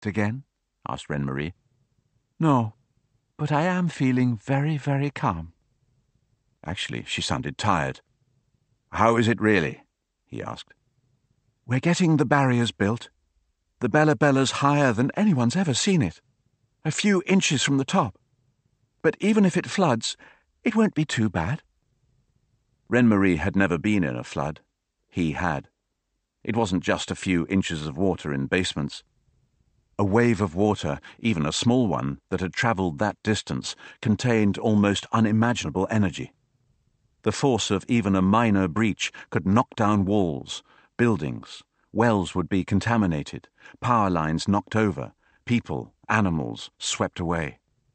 again?" asked Reine-Marie. "No, but I am feeling very, very calm." Actually, she sounded tired. "How is it really?" he asked. "We're getting the barriers built. The Bella Bella's higher than anyone's ever seen it. A few inches from the top. But even if it floods, it won't be too bad." Reine-Marie had never been in a flood. He had. It wasn't just a few inches of water in basements. A wave of water, even a small one, that had travelled that distance, contained almost unimaginable energy. The force of even a minor breach could knock down walls, buildings, wells would be contaminated, power lines knocked over, people, animals swept away.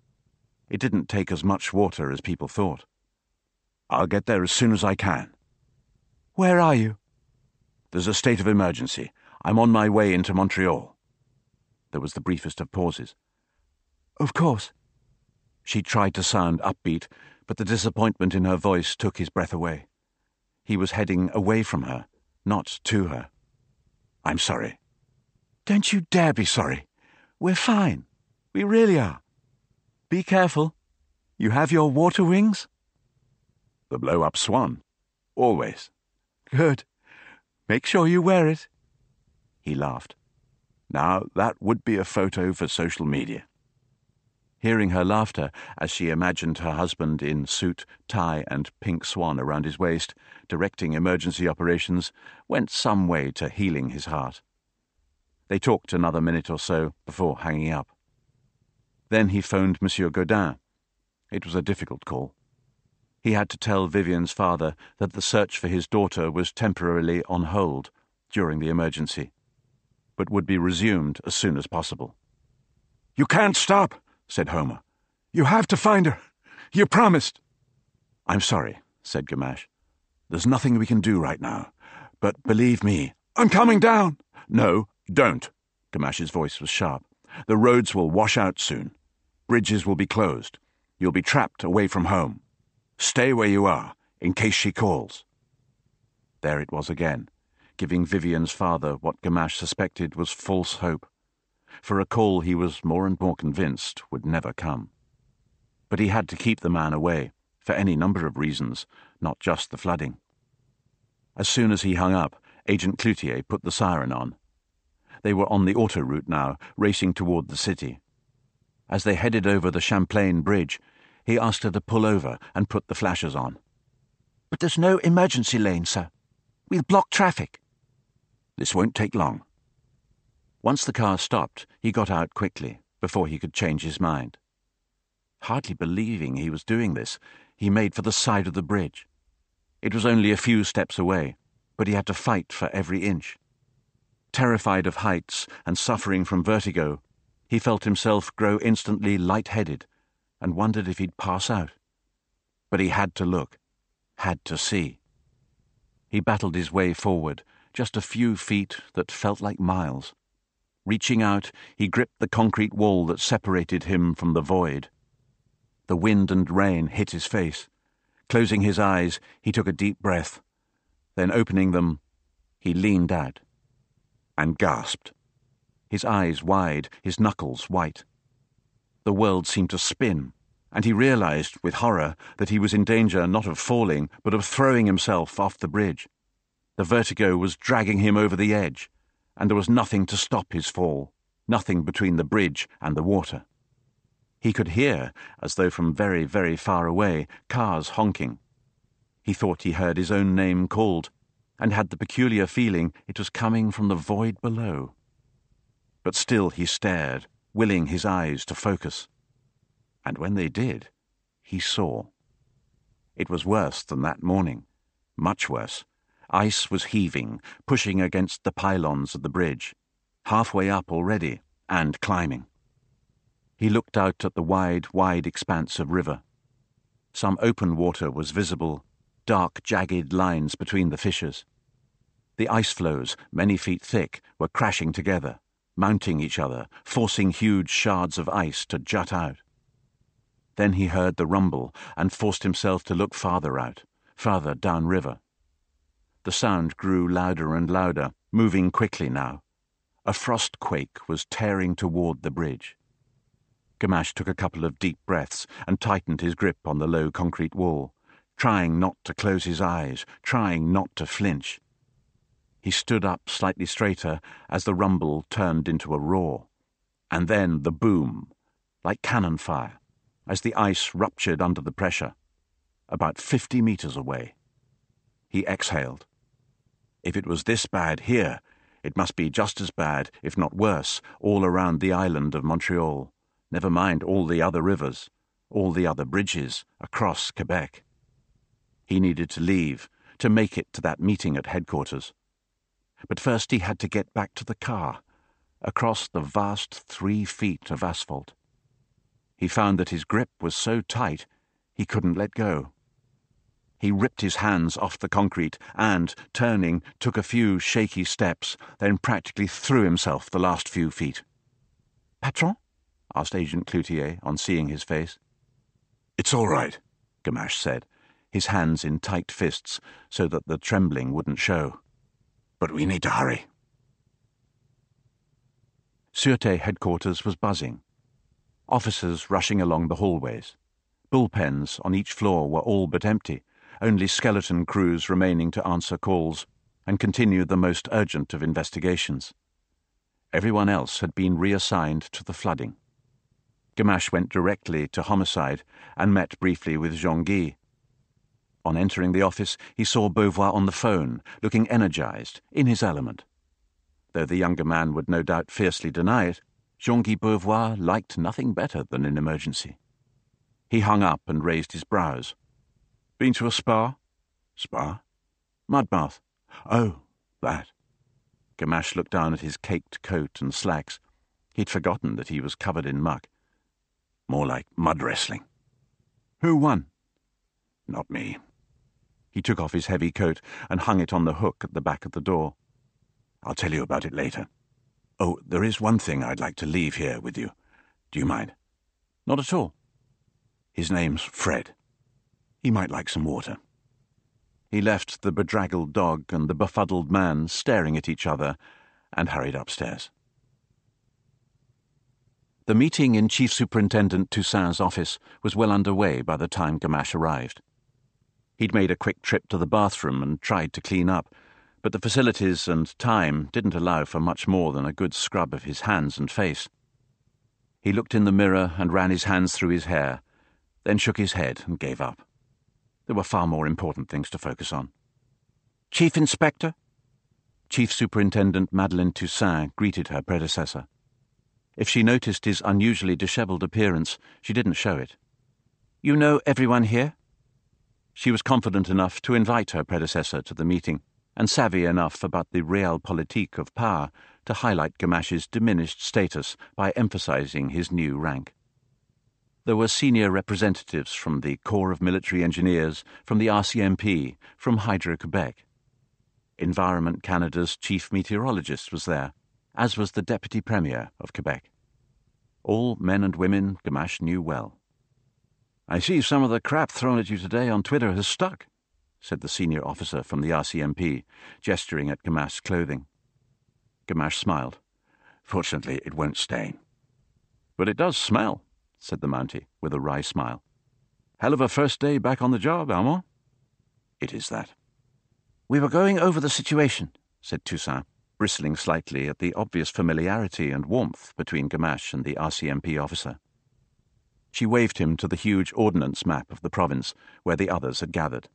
It didn't take as much water as people thought. "I'll get there as soon as I can." "Where are you?" "There's a state of emergency. I'm on my way into Montreal." There was the briefest of pauses. "Of course." She tried to sound upbeat, but the disappointment in her voice took his breath away. He was heading away from her, not to her. "I'm sorry." "Don't you dare be sorry. We're fine. We really are. Be careful. You have your water wings?" "The blow-up swan. Always." "Good. Make sure you wear it." He laughed. "Now, that would be a photo for social media." Hearing her laughter, as she imagined her husband in suit, tie, and pink swan around his waist, directing emergency operations, went some way to healing his heart. They talked another minute or so before hanging up. Then he phoned Monsieur Gaudin. It was a difficult call. He had to tell Vivian's father that the search for his daughter was temporarily on hold during the emergency, but would be resumed as soon as possible. "You can't stop," said Homer. "You have to find her. You promised." "I'm sorry," said Gamache. "There's nothing we can do right now. But believe me—" "I'm coming down." "No, don't." Gamache's voice was sharp. "The roads will wash out soon. Bridges will be closed. You'll be trapped away from home. Stay where you are, in case she calls." There it was again, giving Vivian's father what Gamache suspected was false hope, for a call he was more and more convinced would never come. But he had to keep the man away, for any number of reasons, not just the flooding. As soon as he hung up, Agent Cloutier put the siren on. They were on the autoroute now, racing toward the city. As they headed over the Champlain Bridge, he asked her to pull over and put the flashers on. "But there's no emergency lane, sir. We'll block traffic." "This won't take long." Once the car stopped, he got out quickly, before he could change his mind. Hardly believing he was doing this, he made for the side of the bridge. It was only a few steps away, but he had to fight for every inch. Terrified of heights and suffering from vertigo, he felt himself grow instantly light-headed and wondered if he'd pass out. But he had to look, had to see. He battled his way forward, just a few feet that felt like miles. Reaching out, he gripped the concrete wall that separated him from the void. The wind and rain hit his face. Closing his eyes, he took a deep breath. Then opening them, he leaned out and gasped. His eyes wide, his knuckles white. The world seemed to spin, and he realized, with horror, that he was in danger not of falling, but of throwing himself off the bridge. The vertigo was dragging him over the edge, and there was nothing to stop his fall, nothing between the bridge and the water. He could hear, as though from very, very far away, cars honking. He thought he heard his own name called, and had the peculiar feeling it was coming from the void below. But still he stared, willing his eyes to focus. And when they did, he saw. It was worse than that morning, much worse. Ice was heaving, pushing against the pylons of the bridge, halfway up already, and climbing. He looked out at the wide, wide expanse of river. Some open water was visible, dark, jagged lines between the fissures. The ice floes, many feet thick, were crashing together, mounting each other, forcing huge shards of ice to jut out. Then he heard the rumble and forced himself to look farther out, farther downriver. The sound grew louder and louder, moving quickly now. A frost quake was tearing toward the bridge. Gamache took a couple of deep breaths and tightened his grip on the low concrete wall, trying not to close his eyes, trying not to flinch. He stood up slightly straighter as the rumble turned into a roar, and then the boom, like cannon fire, as the ice ruptured under the pressure, about 50 meters away. He exhaled. If it was this bad here, it must be just as bad, if not worse, all around the island of Montreal, never mind all the other rivers, all the other bridges across Quebec. He needed to leave, to make it to that meeting at headquarters. But first he had to get back to the car, across the vast 3 feet of asphalt. He found that his grip was so tight he couldn't let go. He ripped his hands off the concrete and, turning, took a few shaky steps, then practically threw himself the last few feet. "Patron?" asked Agent Cloutier on seeing his face. "It's all right," Gamache said, his hands in tight fists so that the trembling wouldn't show. "But we need to hurry." Sûreté headquarters was buzzing. Officers rushing along the hallways. Bullpens on each floor were all but empty, only skeleton crews remaining to answer calls and continue the most urgent of investigations. Everyone else had been reassigned to the flooding. Gamache went directly to homicide and met briefly with Jean-Guy. On entering the office, he saw Beauvoir on the phone, looking energized, in his element. Though the younger man would no doubt fiercely deny it, Jean-Guy Beauvoir liked nothing better than an emergency. He hung up and raised his brows. "Been to a spa?" "Spa?" "Mud bath." "Oh, that." Gamache looked down at his caked coat and slacks. He'd forgotten that he was covered in muck. "More like mud wrestling." "Who won?" "Not me." He took off his heavy coat and hung it on the hook at the back of the door. "I'll tell you about it later. Oh, there is one thing I'd like to leave here with you. Do you mind?" "Not at all." "His name's Fred. He might like some water." He left the bedraggled dog and the befuddled man staring at each other and hurried upstairs. The meeting in Chief Superintendent Toussaint's office was well underway by the time Gamache arrived. He'd made a quick trip to the bathroom and tried to clean up, but the facilities and time didn't allow for much more than a good scrub of his hands and face. He looked in the mirror and ran his hands through his hair, then shook his head and gave up. There were far more important things to focus on. "Chief Inspector?" Chief Superintendent Madeleine Toussaint greeted her predecessor. If she noticed his unusually disheveled appearance, she didn't show it. "You know everyone here?" She was confident enough to invite her predecessor to the meeting, and savvy enough about the realpolitik of power to highlight Gamache's diminished status by emphasizing his new rank. There were senior representatives from the Corps of Military Engineers, from the RCMP, from Hydro-Quebec. Environment Canada's chief meteorologist was there, as was the Deputy Premier of Quebec. All men and women Gamache knew well. "I see some of the crap thrown at you today on Twitter has stuck," said the senior officer from the RCMP, gesturing at Gamache's clothing. Gamache smiled. "Fortunately, it won't stain." "But it does smell," said the Mountie, with a wry smile. "Hell of a first day back on the job, Armand." "It is that." "We were going over the situation," said Toussaint, bristling slightly at the obvious familiarity and warmth between Gamache and the RCMP officer. She waved him to the huge ordnance map of the province where the others had gathered.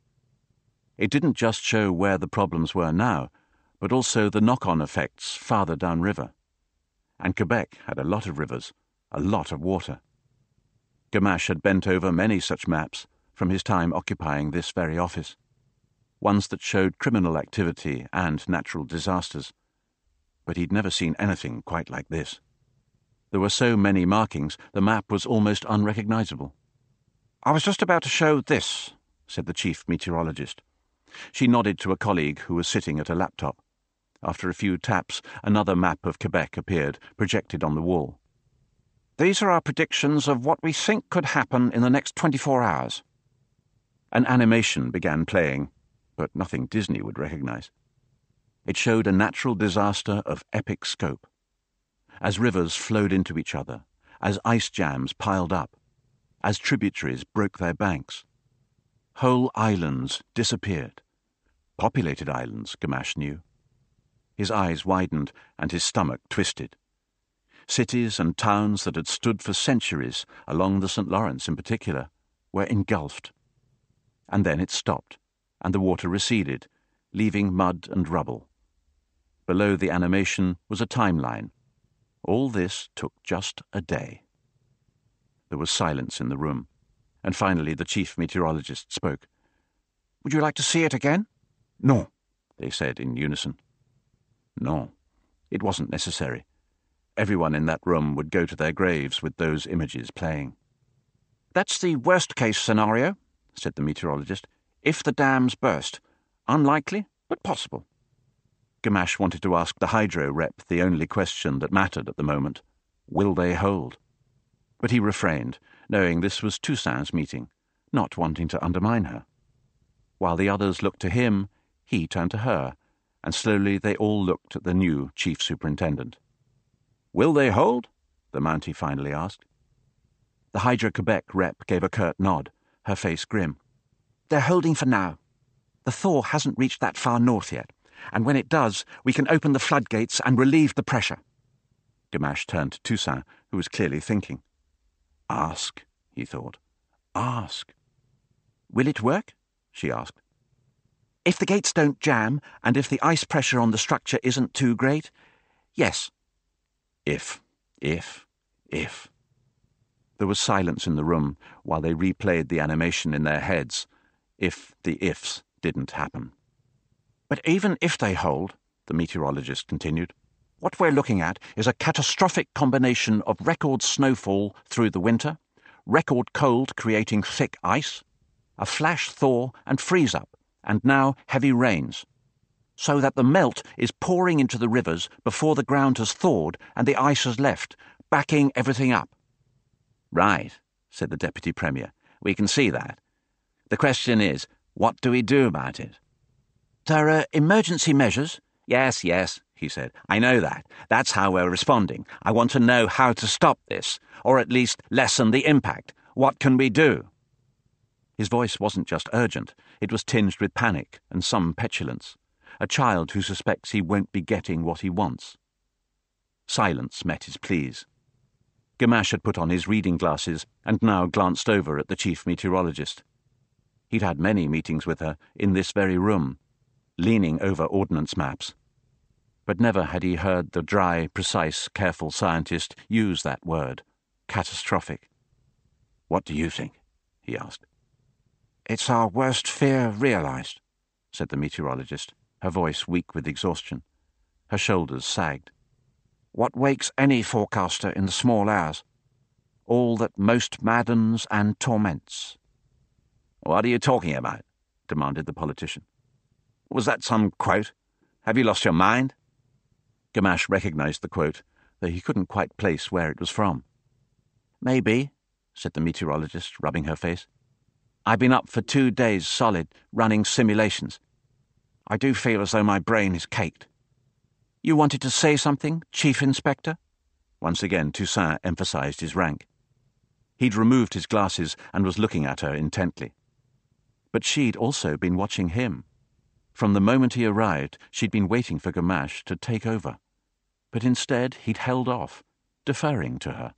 It didn't just show where the problems were now, but also the knock-on effects farther downriver. And Quebec had a lot of rivers, a lot of water. Gamache had bent over many such maps from his time occupying this very office, ones that showed criminal activity and natural disasters. But he'd never seen anything quite like this. There were so many markings, the map was almost unrecognizable. "I was just about to show this," said the chief meteorologist. She nodded to a colleague who was sitting at a laptop. After a few taps, another map of Quebec appeared, projected on the wall. "These are our predictions of what we think could happen in the next 24 hours. An animation began playing, but nothing Disney would recognize. It showed a natural disaster of epic scope. as rivers flowed into each other, as ice jams piled up, as tributaries broke their banks. Whole islands disappeared. Populated islands, Gamache knew. His eyes widened and his stomach twisted. Cities and towns that had stood for centuries, along the St. Lawrence in particular, were engulfed. And then it stopped, and the water receded, leaving mud and rubble. Below the animation was a timeline. All this took just a day. There was silence in the room, and finally the chief meteorologist spoke. "Would you like to see it again?" "No," they said in unison. No, it wasn't necessary. Everyone in that room would go to their graves with those images playing. "That's the worst-case scenario," said the meteorologist. "If the dams burst. Unlikely, but possible." Gamache wanted to ask the hydro rep the only question that mattered at the moment. Will they hold? But he refrained, knowing this was Toussaint's meeting, not wanting to undermine her. While the others looked to him, he turned to her, and slowly they all looked at the new chief superintendent. "Will they hold?" the Mountie finally asked. The Hydro-Quebec rep gave a curt nod, her face grim. "They're holding for now. The thaw hasn't reached that far north yet, and when it does, we can open the floodgates and relieve the pressure." Gamache turned to Toussaint, who was clearly thinking. Ask, he thought. Ask. "Will it work?" she asked. "If the gates don't jam, and if the ice pressure on the structure isn't too great, yes." If. There was silence in the room while they replayed the animation in their heads, if the ifs didn't happen. "But even if they hold," the meteorologist continued, "what we're looking at is a catastrophic combination of record snowfall through the winter, record cold creating thick ice, a flash thaw and freeze-up, and now heavy rains, so that the melt is pouring into the rivers before the ground has thawed and the ice has left, backing everything up." "Right," said the Deputy Premier. "We can see that. The question is, what do we do about it?" "There are emergency measures." Yes, he said. "I know that. That's how we're responding. I want to know how to stop this, or at least lessen the impact. What can we do?" His voice wasn't just urgent. It was tinged with panic and some petulance. A child who suspects he won't be getting what he wants. Silence met his pleas. Gamache had put on his reading glasses and now glanced over at the chief meteorologist. He'd had many meetings with her in this very room, leaning over ordnance maps. But never had he heard the dry, precise, careful scientist use that word, catastrophic. "What do you think?" he asked. "It's our worst fear realized," said the meteorologist, her voice weak with exhaustion. Her shoulders sagged. "What wakes any forecaster in the small hours? All that most maddens and torments." "What are you talking about?" demanded the politician. "Was that some quote? Have you lost your mind?" Gamache recognized the quote, though he couldn't quite place where it was from. "Maybe," said the meteorologist, rubbing her face. "I've been up for 2 days solid, running simulations. I do feel as though my brain is caked." "You wanted to say something, Chief Inspector?" Once again Toussaint emphasized his rank. He'd removed his glasses and was looking at her intently. But she'd also been watching him. From the moment he arrived, she'd been waiting for Gamache to take over. But instead he'd held off, deferring to her.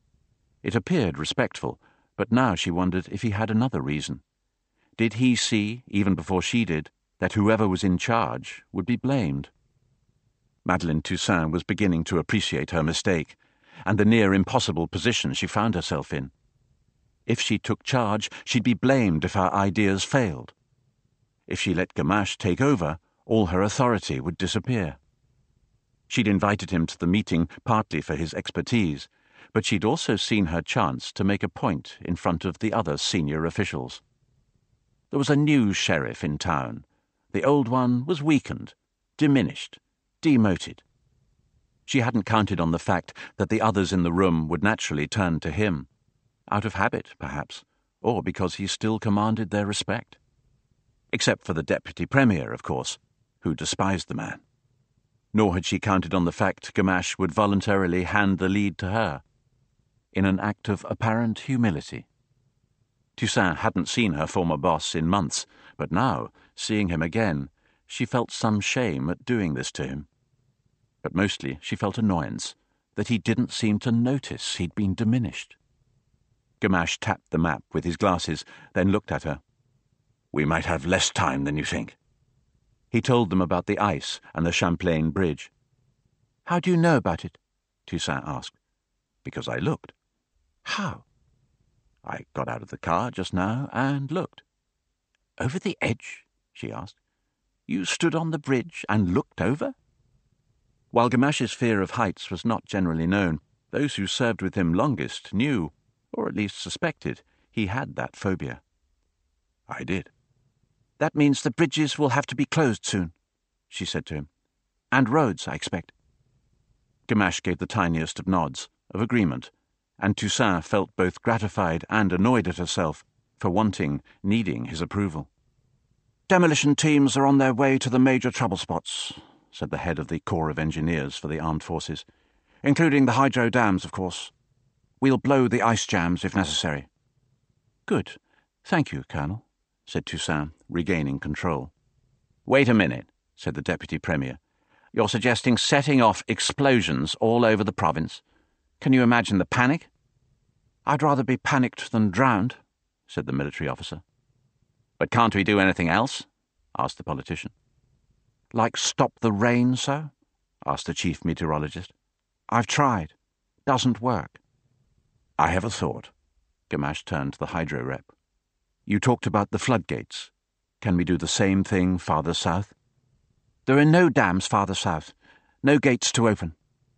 It appeared respectful, but now she wondered if he had another reason. Did he see, even before she did, that whoever was in charge would be blamed? Madeleine Toussaint was beginning to appreciate her mistake, and the near-impossible position she found herself in. If she took charge, she'd be blamed if her ideas failed. If she let Gamache take over, all her authority would disappear. She'd invited him to the meeting partly for his expertise, but she'd also seen her chance to make a point in front of the other senior officials. There was a new sheriff in town. The old one was weakened, diminished, demoted. She hadn't counted on the fact that the others in the room would naturally turn to him, out of habit, perhaps, or because he still commanded their respect. Except for the Deputy Premier, of course, who despised the man. nor had she counted on the fact Gamache would voluntarily hand the lead to her, in an act of apparent humility. Toussaint hadn't seen her former boss in months, but now, seeing him again, she felt some shame at doing this to him. But mostly she felt annoyance that he didn't seem to notice he'd been diminished. Gamache tapped the map with his glasses, then looked at her. "We might have less time than you think." He told them about the ice and the Champlain Bridge. "How do you know about it?" Toussaint asked. "Because I looked." "How?" "I got out of the car just now and looked." "Over the edge?" she asked. "You stood on the bridge and looked over?" While Gamache's fear of heights was not generally known, those who served with him longest knew, or at least suspected, he had that phobia. "I did." "That means the bridges will have to be closed soon," she said to him. "And roads, I expect." Gamache gave the tiniest of nods, of agreement, and Toussaint felt both gratified and annoyed at herself for needing his approval. "Demolition teams are on their way to the major trouble spots," said the head of the Corps of Engineers for the Armed Forces, "including the hydro dams, of course. We'll blow the ice jams if necessary." "Good. Thank you, Colonel," said Toussaint, regaining control. "Wait a minute," said the Deputy Premier. "You're suggesting setting off explosions all over the province? Can you imagine the panic?" "I'd rather be panicked than drowned," said the military officer. "But can't we do anything else?" asked the politician. "Like stop the rain, sir?" asked the chief meteorologist. "I've tried. Doesn't work." "I have a thought." Gamache turned to the hydro rep. "You talked about the floodgates. Can we do the same thing farther south?" "There are no dams farther south. No gates to open."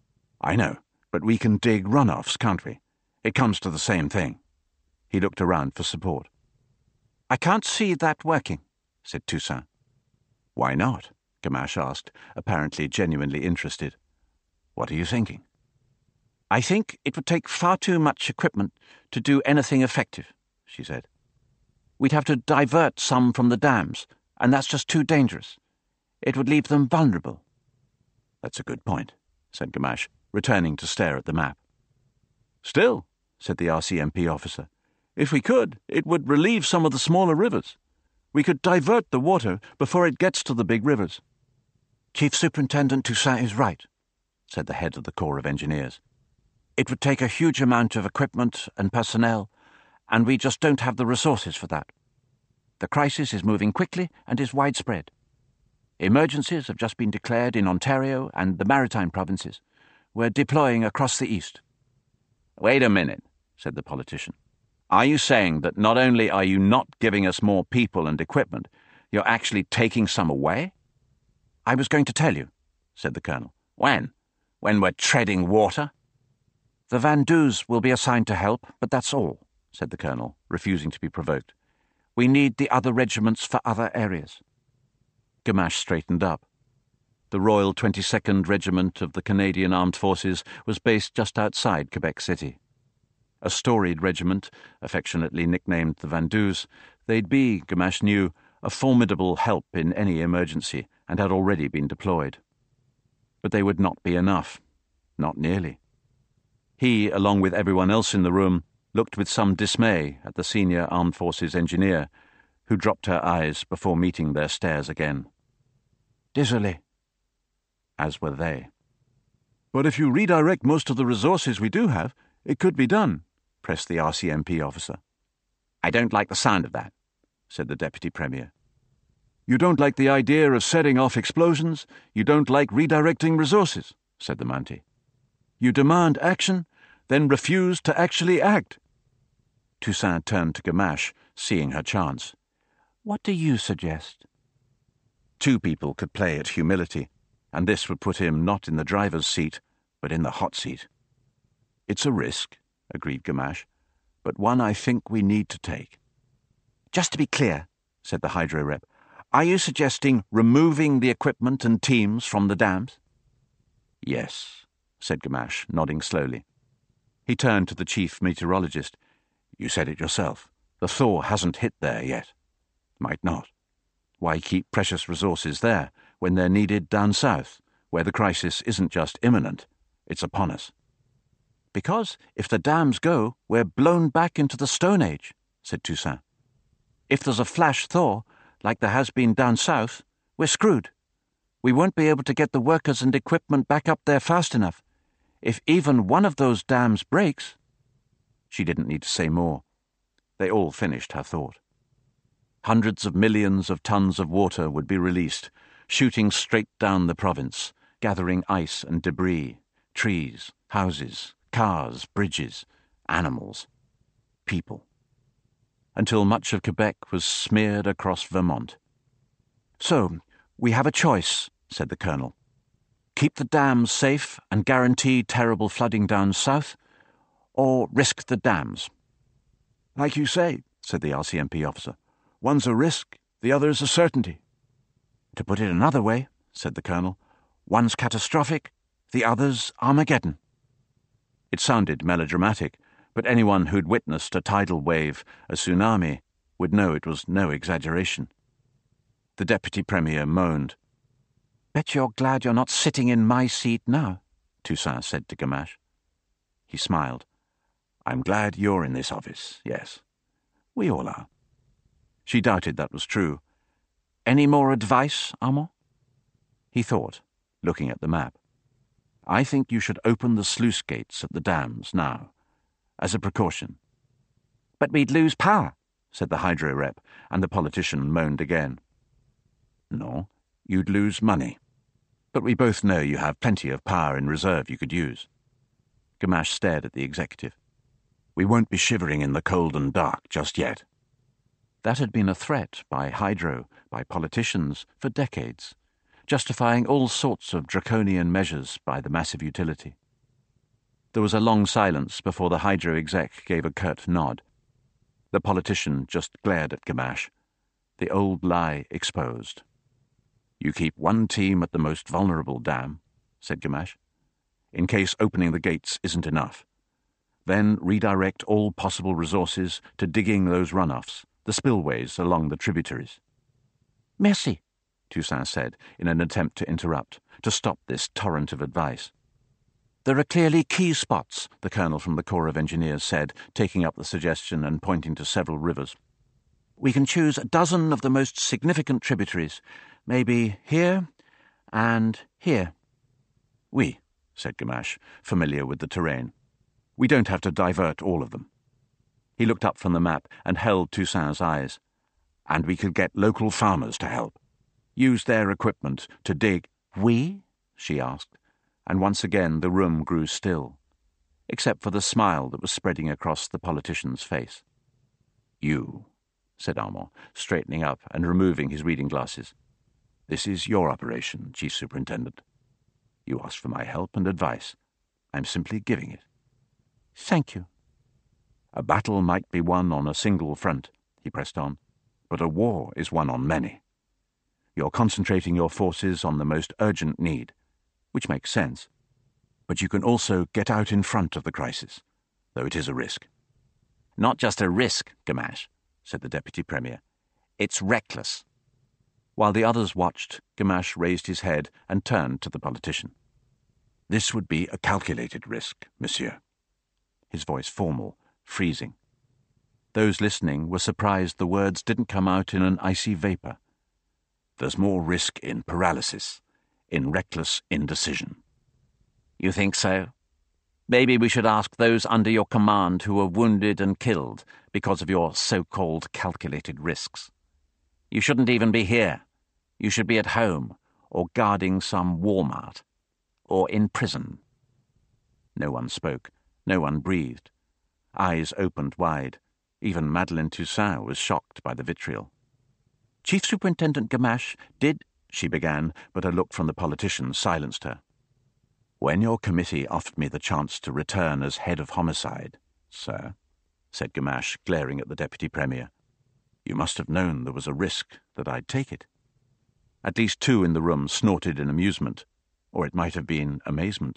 "I know, but we can dig runoffs, can't we? It comes to the same thing." He looked around for support. "I can't see that working," said Toussaint. "Why not?" Gamache asked, apparently genuinely interested. "What are you thinking?" "I think it would take far too much equipment to do anything effective," she said. "We'd have to divert some from the dams, and that's just too dangerous. It would leave them vulnerable." "That's a good point," said Gamache, returning to stare at the map. "Still," said the RCMP officer, "if we could, it would relieve some of the smaller rivers. We could divert the water before it gets to the big rivers." "Chief Superintendent Toussaint is right," said the head of the Corps of Engineers. "It would take a huge amount of equipment and personnel, and we just don't have the resources for that. The crisis is moving quickly and is widespread. Emergencies have just been declared in Ontario and the Maritime provinces. We're deploying across the east." "Wait a minute," said the politician. "Are you saying that not only are you not giving us more people and equipment, you're actually taking some away?" "I was going to tell you," said the colonel. "When? When we're treading water?" "The Vandus will be assigned to help, but that's all," said the colonel, refusing to be provoked. "We need the other regiments for other areas." Gamache straightened up. The Royal 22nd Regiment of the Canadian Armed Forces was based just outside Quebec City. A storied regiment, affectionately nicknamed the Vandus, they'd be, Gamache knew, a formidable help in any emergency, and had already been deployed. But they would not be enough. Not nearly. He, along with everyone else in the room, looked with some dismay at the senior Armed Forces engineer, who dropped her eyes before meeting their stares again. "Désolé," as were they. "But if you redirect most of the resources we do have, it could be done," pressed the RCMP officer. "I don't like the sound of that," said the Deputy Premier. "You don't like the idea of setting off explosions, you don't like redirecting resources," said the Mountie. "You demand action, then refuse to actually act." Toussaint turned to Gamache, seeing her chance. "What do you suggest?" Two people could play at humility, and this would put him not in the driver's seat, but in the hot seat. "It's a risk," agreed Gamache, "but one I think we need to take." "Just to be clear," said the hydro rep, "are you suggesting removing the equipment and teams from the dams?" "Yes," said Gamache, nodding slowly. He turned to the chief meteorologist. "You said it yourself. The thaw hasn't hit there yet. Might not. Why keep precious resources there when they're needed down south, where the crisis isn't just imminent, it's upon us. Because if the dams go, we're blown back into the Stone Age, said Toussaint. If there's a flash thaw, like there has been down south, we're screwed. We won't be able to get the workers and equipment back up there fast enough. If even one of those dams breaks... She didn't need to say more. They all finished her thought. Hundreds of millions of tons of water would be released, shooting straight down the province, gathering ice and debris, trees, houses, cars, bridges, animals, people, until much of Quebec was smeared across Vermont. So, we have a choice, said the colonel. Keep the dams safe and guarantee terrible flooding down south, or risk the dams. Like you say, said the RCMP officer, one's a risk, the other is a certainty. To put it another way, said the colonel, one's catastrophic, the other's Armageddon. It sounded melodramatic, but anyone who'd witnessed a tidal wave, a tsunami, would know it was no exaggeration. The Deputy Premier moaned. Bet you're glad you're not sitting in my seat now, Toussaint said to Gamache. He smiled. I'm glad you're in this office, yes. We all are. She doubted that was true. Any more advice, Armand? He thought, looking at the map. I think you should open the sluice gates at the dams now, as a precaution. But we'd lose power, said the hydro rep, and the politician moaned again. No, you'd lose money. But we both know you have plenty of power in reserve you could use. Gamache stared at the executive. We won't be shivering in the cold and dark just yet. That had been a threat by hydro, by politicians, for decades, justifying all sorts of draconian measures by the massive utility. There was a long silence before the hydro exec gave a curt nod. The politician just glared at Gamache, the old lie exposed. You keep one team at the most vulnerable dam, said Gamache, in case opening the gates isn't enough. Then redirect all possible resources to digging those runoffs, the spillways along the tributaries. Merci, Toussaint said in an attempt to interrupt, to stop this torrent of advice. There are clearly key spots, the colonel from the Corps of Engineers said, taking up the suggestion and pointing to several rivers. We can choose a dozen of the most significant tributaries, maybe here and here. Oui, said Gamache, familiar with the terrain. We don't have to divert all of them. He looked up from the map and held Toussaint's eyes. And we could get local farmers to help. Use their equipment to dig. We? She asked, and once again the room grew still, except for the smile that was spreading across the politician's face. You, said Armand, straightening up and removing his reading glasses. This is your operation, Chief Superintendent. You asked for my help and advice. I'm simply giving it. Thank you. A battle might be won on a single front, he pressed on, but a war is won on many. You're concentrating your forces on the most urgent need, which makes sense. But you can also get out in front of the crisis, though it is a risk. Not just a risk, Gamache, said the Deputy Premier. It's reckless. While the others watched, Gamache raised his head and turned to the politician. This would be a calculated risk, monsieur. His voice formal, freezing. Those listening were surprised the words didn't come out in an icy vapor. There's more risk in paralysis, in reckless indecision. You think so? Maybe we should ask those under your command who were wounded and killed because of your so-called calculated risks. You shouldn't even be here. You should be at home, or guarding some Walmart, or in prison. No one spoke. No one breathed. Eyes opened wide. Even Madeleine Toussaint was shocked by the vitriol. Chief Superintendent Gamache did, she began, but a look from the politician silenced her. When your committee offered me the chance to return as head of homicide, sir, said Gamache, glaring at the Deputy Premier, you must have known there was a risk that I'd take it. At least two in the room snorted in amusement, or it might have been amazement.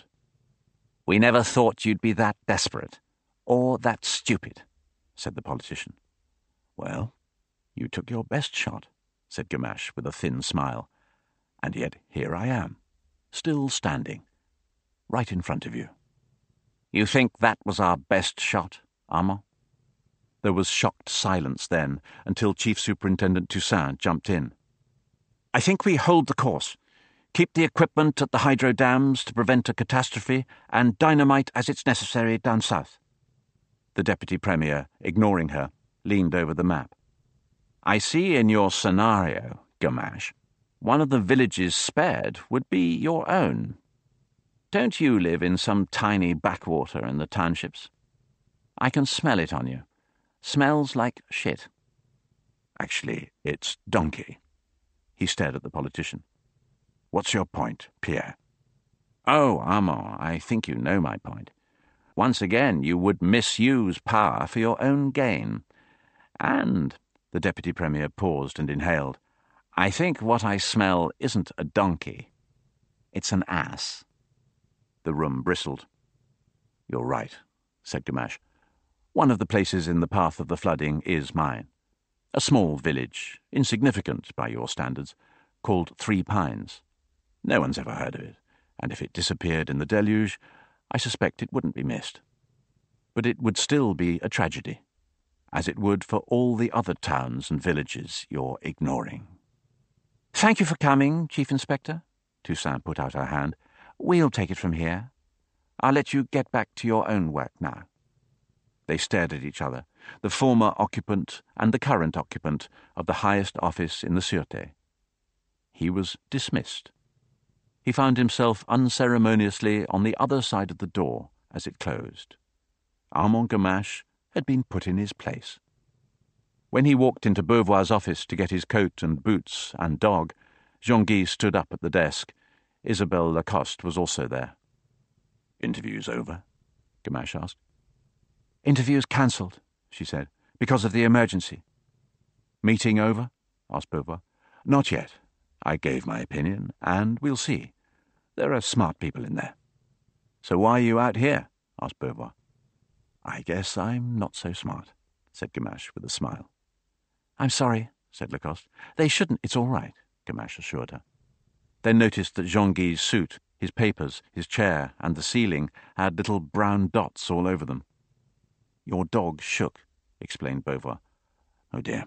We never thought you'd be that desperate, or that stupid, said the politician. Well, you took your best shot, said Gamache with a thin smile, and yet here I am. still standing, right in front of you. "You think that was our best shot, Armand?" There was shocked silence then, until Chief Superintendent Toussaint jumped in. "I think we hold the course. Keep the equipment at the hydro dams to prevent a catastrophe, and dynamite as it's necessary down south." The Deputy Premier, ignoring her, leaned over the map. "I see in your scenario, Gamache, one of the villages spared would be your own. Don't you live in some tiny backwater in the townships? I can smell it on you. Smells like shit." "Actually, it's donkey." He stared at the politician. "What's your point, Pierre?" "Oh, Armand, I think you know my point. Once again, you would misuse power for your own gain. And," the Deputy Premier paused and inhaled, "I think what I smell isn't a donkey. It's an ass." The room bristled. "You're right," said Gamache. "One of the places in the path of the flooding is mine. A small village, insignificant by your standards, called Three Pines. No one's ever heard of it, and if it disappeared in the deluge, I suspect it wouldn't be missed. But it would still be a tragedy, as it would for all the other towns and villages you're ignoring." "Thank you for coming, Chief Inspector." Toussaint put out her hand. "We'll take it from here. I'll let you get back to your own work now." They stared at each other, the former occupant and the current occupant of the highest office in the Sûreté. He was dismissed. He found himself unceremoniously on the other side of the door as it closed. Armand Gamache had been put in his place. When he walked into Beauvoir's office to get his coat and boots and dog, Jean-Guy stood up at the desk. Isabelle Lacoste was also there. "Interview's over?" Gamache asked. "Interview's cancelled," she said, "because of the emergency." "Meeting over?" asked Beauvoir. "Not yet. I gave my opinion, and we'll see. There are smart people in there." "So why are you out here?" asked Beauvoir. "I guess I'm not so smart," said Gamache with a smile. "I'm sorry," said Lacoste. "They shouldn't. It's all right," Gamache assured her. They noticed that Jean-Guy's suit, his papers, his chair, and the ceiling had little brown dots all over them. "Your dog shook," explained Beauvoir. "Oh dear."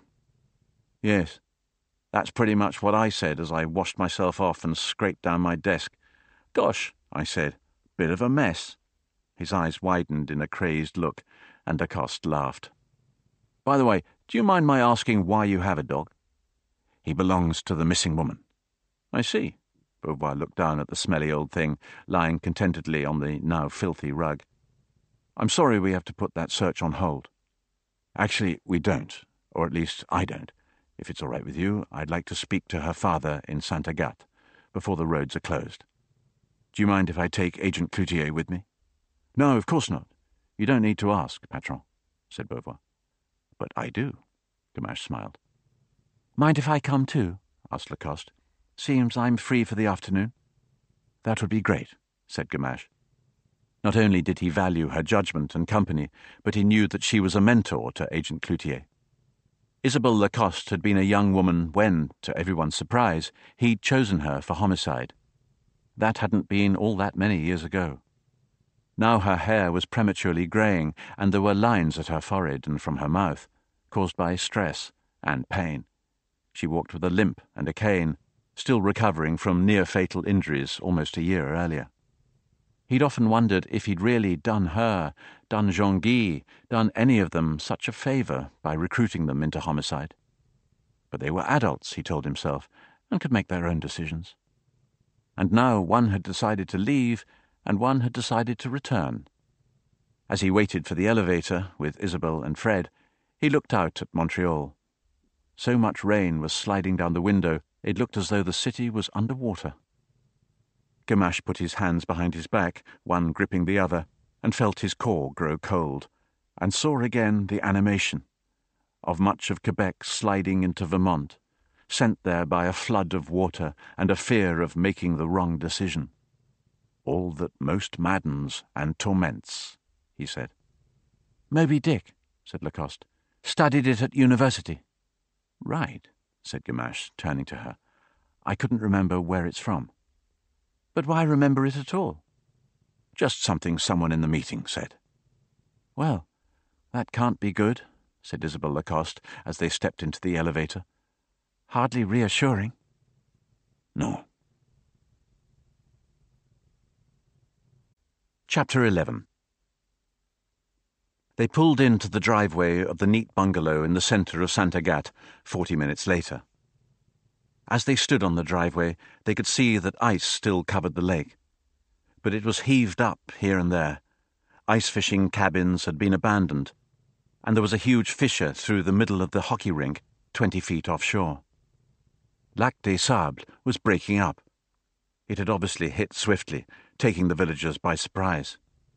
"Yes, that's pretty much what I said as I washed myself off and scraped down my desk. 'Gosh,' I said, 'bit of a mess.'" His eyes widened in a crazed look, and Lacoste laughed. "By the way, do you mind my asking why you have a dog?" "He belongs to the missing woman." "I see." Beauvoir looked down at the smelly old thing, lying contentedly on the now filthy rug. "I'm sorry we have to put that search on hold." "Actually, we don't, or at least I don't. If it's all right with you, I'd like to speak to her father in Saint-Agathe before the roads are closed. Do you mind if I take Agent Cloutier with me?" "No, of course not. You don't need to ask, Patron," said Beauvoir. "But I do," Gamache smiled. "Mind if I come too?" asked Lacoste. "Seems I'm free for the afternoon." "That would be great," said Gamache. Not only did he value her judgment and company, but he knew that she was a mentor to Agent Cloutier. Isabelle Lacoste had been a young woman when, to everyone's surprise, he'd chosen her for homicide. That hadn't been all that many years ago. Now her hair was prematurely greying, and there were lines at her forehead and from her mouth, caused by stress and pain. She walked with a limp and a cane, still recovering from near-fatal injuries almost a year earlier. He'd often wondered if he'd really done her, done Jean-Guy, done any of them such a favour by recruiting them into homicide. But they were adults, he told himself, and could make their own decisions. And now one had decided to leave, and one had decided to return. As he waited for the elevator with Isabelle and Fred, he looked out at Montreal. So much rain was sliding down the window, it looked as though the city was under water. Gamache put his hands behind his back, one gripping the other, and felt his core grow cold, and saw again the animation of much of Quebec sliding into Vermont, sent there by a flood of water and a fear of making the wrong decision. "All that most maddens and torments," he said. "Moby Dick," said Lacoste. "Studied it at university." "Right," said Gamache, turning to her. "I couldn't remember where it's from." But why remember it at all? Just something someone in the meeting said. Well, that can't be good, said Isabel Lacoste as they stepped into the elevator. Hardly reassuring. No. Chapter 11. They pulled into the driveway of the neat bungalow in the centre of Saint Agathe 40 minutes later. As they stood on the driveway, they could see that ice still covered the lake. But it was heaved up here and there. Ice fishing cabins had been abandoned, and there was a huge fissure through the middle of the hockey rink 20 feet offshore. Lac des Sables was breaking up. It had obviously hit swiftly, taking the villagers by surprise.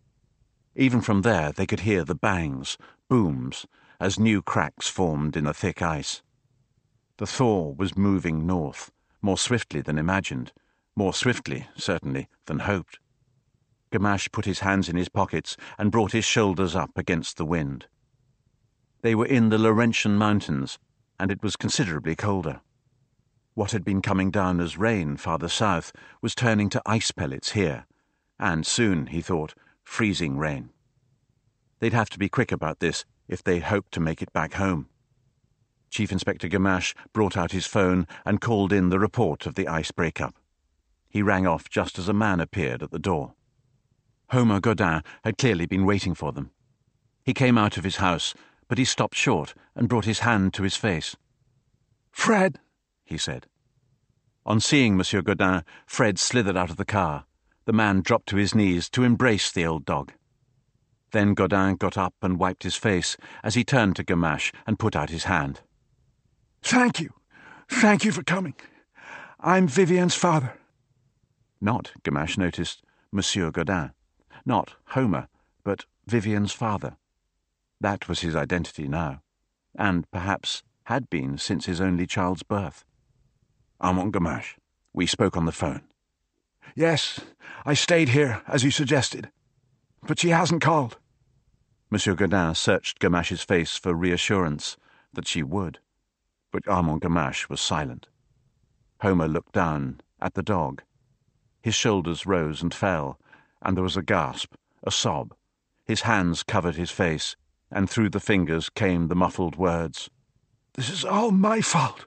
Even from there they could hear the bangs, booms, as new cracks formed in the thick ice. The thaw was moving north, more swiftly than imagined, more swiftly, certainly, than hoped. Gamache put his hands in his pockets and brought his shoulders up against the wind. They were in the Laurentian mountains, and it was considerably colder. What had been coming down as rain farther south was turning to ice pellets here, and soon, he thought, freezing rain. They'd have to be quick about this if they hoped to make it back home. Chief Inspector Gamache brought out his phone and called in the report of the ice breakup. He rang off just as a man appeared at the door. Homer Godin had clearly been waiting for them. He came out of his house, but he stopped short and brought his hand to his face. "Fred," he said. On seeing Monsieur Godin, Fred slithered out of the car. The man dropped to his knees to embrace the old dog. Then Godin got up and wiped his face as he turned to Gamache and put out his hand. "Thank you. Thank you for coming. I'm Vivienne's father." Not, Gamache noticed, Monsieur Godin. Not Homer, but Vivienne's father. That was his identity now, and perhaps had been since his only child's birth. "Armand Gamache. We spoke on the phone." "Yes, I stayed here, as you suggested. But she hasn't called." Monsieur Godin searched Gamache's face for reassurance that she would, but Armand Gamache was silent. Homer looked down at the dog. His shoulders rose and fell, and there was a gasp, a sob. His hands covered his face, and through the fingers came the muffled words, "This is all my fault."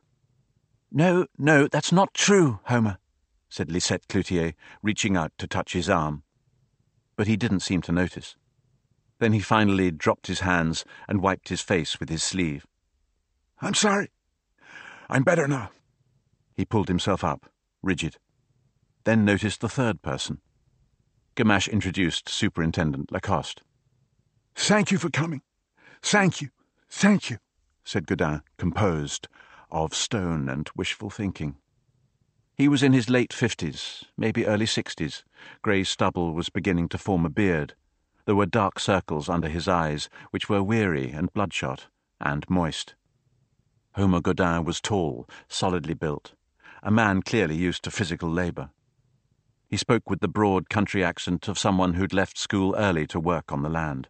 No, that's not true, Homer," said Lisette Cloutier, reaching out to touch his arm. But he didn't seem to notice. Then he finally dropped his hands and wiped his face with his sleeve. "I'm sorry. I'm better now." He pulled himself up, rigid. Then noticed the third person. Gamache introduced Superintendent Lacoste. "Thank you for coming. Thank you, said Godin, composed, of stone and wishful thinking. He was in his late 50s, maybe early 60s. Grey stubble was beginning to form a beard. There were dark circles under his eyes, which were weary and bloodshot, and moist. Homer Godin was tall, solidly built, a man clearly used to physical labour. He spoke with the broad country accent of someone who'd left school early to work on the land.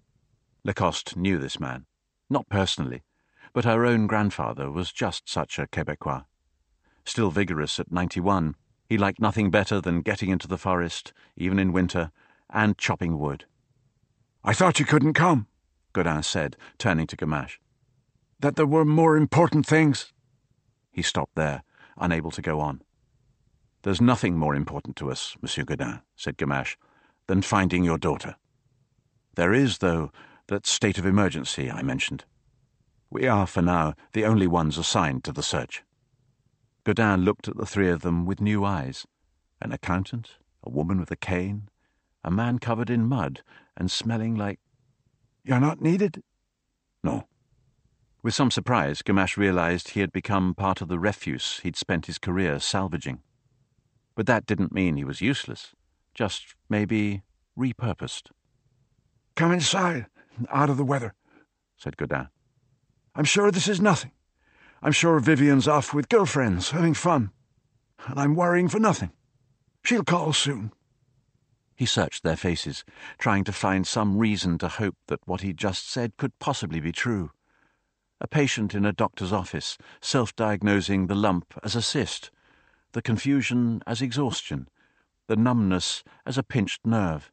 Lacoste knew this man, not personally, but her own grandfather was just such a Québécois. Still vigorous at 91, he liked nothing better than getting into the forest, even in winter, and chopping wood. "I thought you couldn't come," Godin said, turning to Gamache. "That there were more important things." He stopped there, unable to go on. "There's nothing more important to us, Monsieur Godin," said Gamache, "than finding your daughter. There is, though, that state of emergency I mentioned. We are, for now, the only ones assigned to the search." Godin looked at the three of them with new eyes. An accountant, a woman with a cane, a man covered in mud and smelling like... "You're not needed?" "No." With some surprise, Gamache realized he had become part of the refuse he'd spent his career salvaging. But that didn't mean he was useless, just, maybe, repurposed. "Come inside, out of the weather," said Godin. "I'm sure this is nothing. I'm sure Vivienne's off with girlfriends, having fun. And I'm worrying for nothing. She'll call soon." He searched their faces, trying to find some reason to hope that what he'd just said could possibly be true. A patient in a doctor's office, self-diagnosing the lump as a cyst, the confusion as exhaustion, the numbness as a pinched nerve.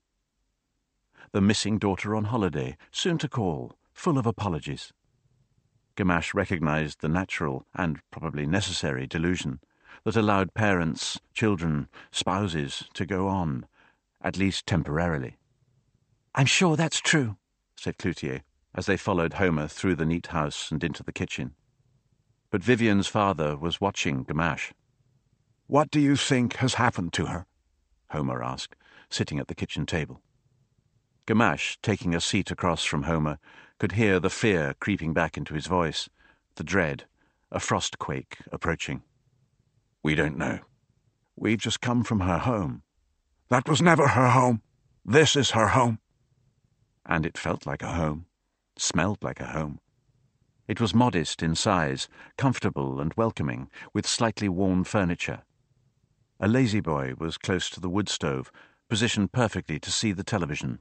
The missing daughter on holiday, soon to call, full of apologies. Gamache recognized the natural and probably necessary delusion that allowed parents, children, spouses to go on, at least temporarily. "I'm sure that's true," said Cloutier, as they followed Homer through the neat house and into the kitchen. But Vivian's father was watching Gamache. "What do you think has happened to her?" Homer asked, sitting at the kitchen table. Gamache, taking a seat across from Homer, could hear the fear creeping back into his voice, the dread, a frost-quake approaching. "We don't know. We've just come from her home." "That was never her home. This is her home." And it felt like a home, smelled like a home. It was modest in size, comfortable and welcoming, with slightly worn furniture. A lazy-boy was close to the wood stove, positioned perfectly to see the television.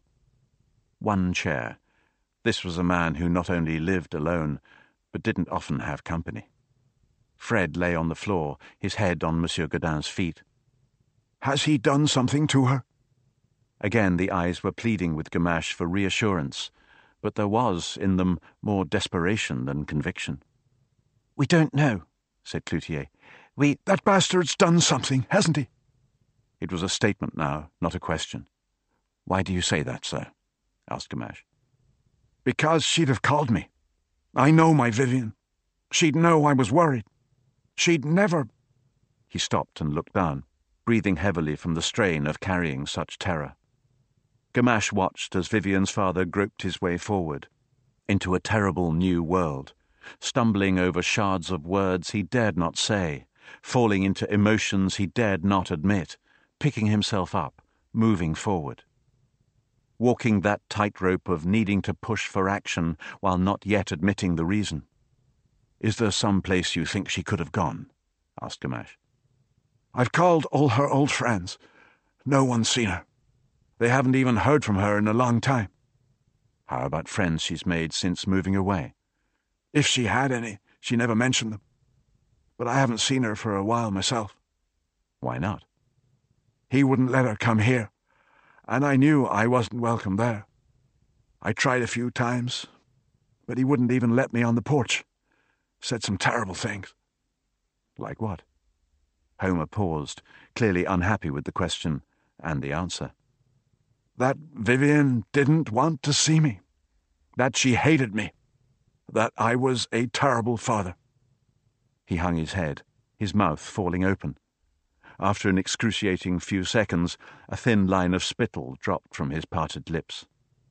One chair. This was a man who not only lived alone, but didn't often have company. Fred lay on the floor, his head on Monsieur Gaudin's feet. "Has he done something to her?" Again the eyes were pleading with Gamache for reassurance, but there was in them more desperation than conviction. "We don't know," said Cloutier. "That bastard's done something, hasn't he?" It was a statement now, not a question. "Why do you say that, sir?" asked Gamache. "Because she'd have called me. I know my Vivian. She'd know I was worried. She'd never—" He stopped and looked down, breathing heavily from the strain of carrying such terror. Gamache watched as Vivian's father groped his way forward, into a terrible new world, stumbling over shards of words he dared not say, falling into emotions he dared not admit, picking himself up, moving forward. Walking that tightrope of needing to push for action while not yet admitting the reason. "Is there some place you think she could have gone?" asked Gamache. "I've called all her old friends. No one's seen her. They haven't even heard from her in a long time." "How about friends she's made since moving away?" "If she had any, she never mentioned them. But I haven't seen her for a while myself." "Why not?" "He wouldn't let her come here, and I knew I wasn't welcome there. I tried a few times, but he wouldn't even let me on the porch. Said some terrible things." "Like what?" Homer paused, clearly unhappy with the question and the answer. "That Vivian didn't want to see me. That she hated me. That I was a terrible father." He hung his head, his mouth falling open. After an excruciating few seconds, a thin line of spittle dropped from his parted lips.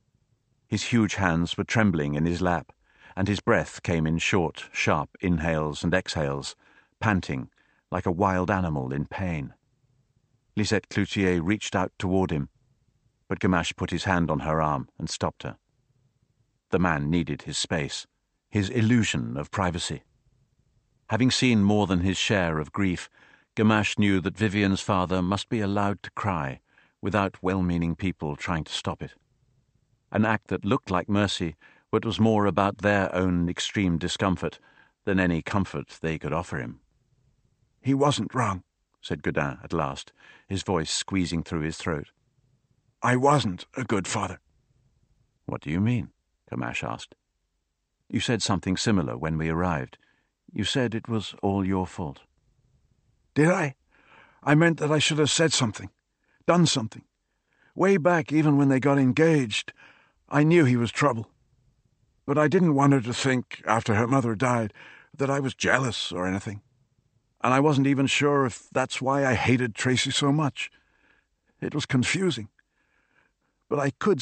His huge hands were trembling in his lap, and his breath came in short, sharp inhales and exhales, panting, like a wild animal in pain. Lisette Cloutier reached out toward him, but Gamache put his hand on her arm and stopped her. The man needed his space, his illusion of privacy. Having seen more than his share of grief, Gamache knew that Vivian's father must be allowed to cry without well-meaning people trying to stop it. An act that looked like mercy, but was more about their own extreme discomfort than any comfort they could offer him. "He wasn't wrong," said Gaudin at last, his voice squeezing through his throat. "I wasn't a good father." "What do you mean?" Gamache asked. "You said something similar when we arrived. You said it was all your fault." Did I? I meant that I should have said something, done something. Way back, even when they got engaged, I knew he was trouble. But I didn't want her to think, after her mother died, that I was jealous or anything. And I wasn't even sure if that's why I hated Tracy so much. It was confusing. But I could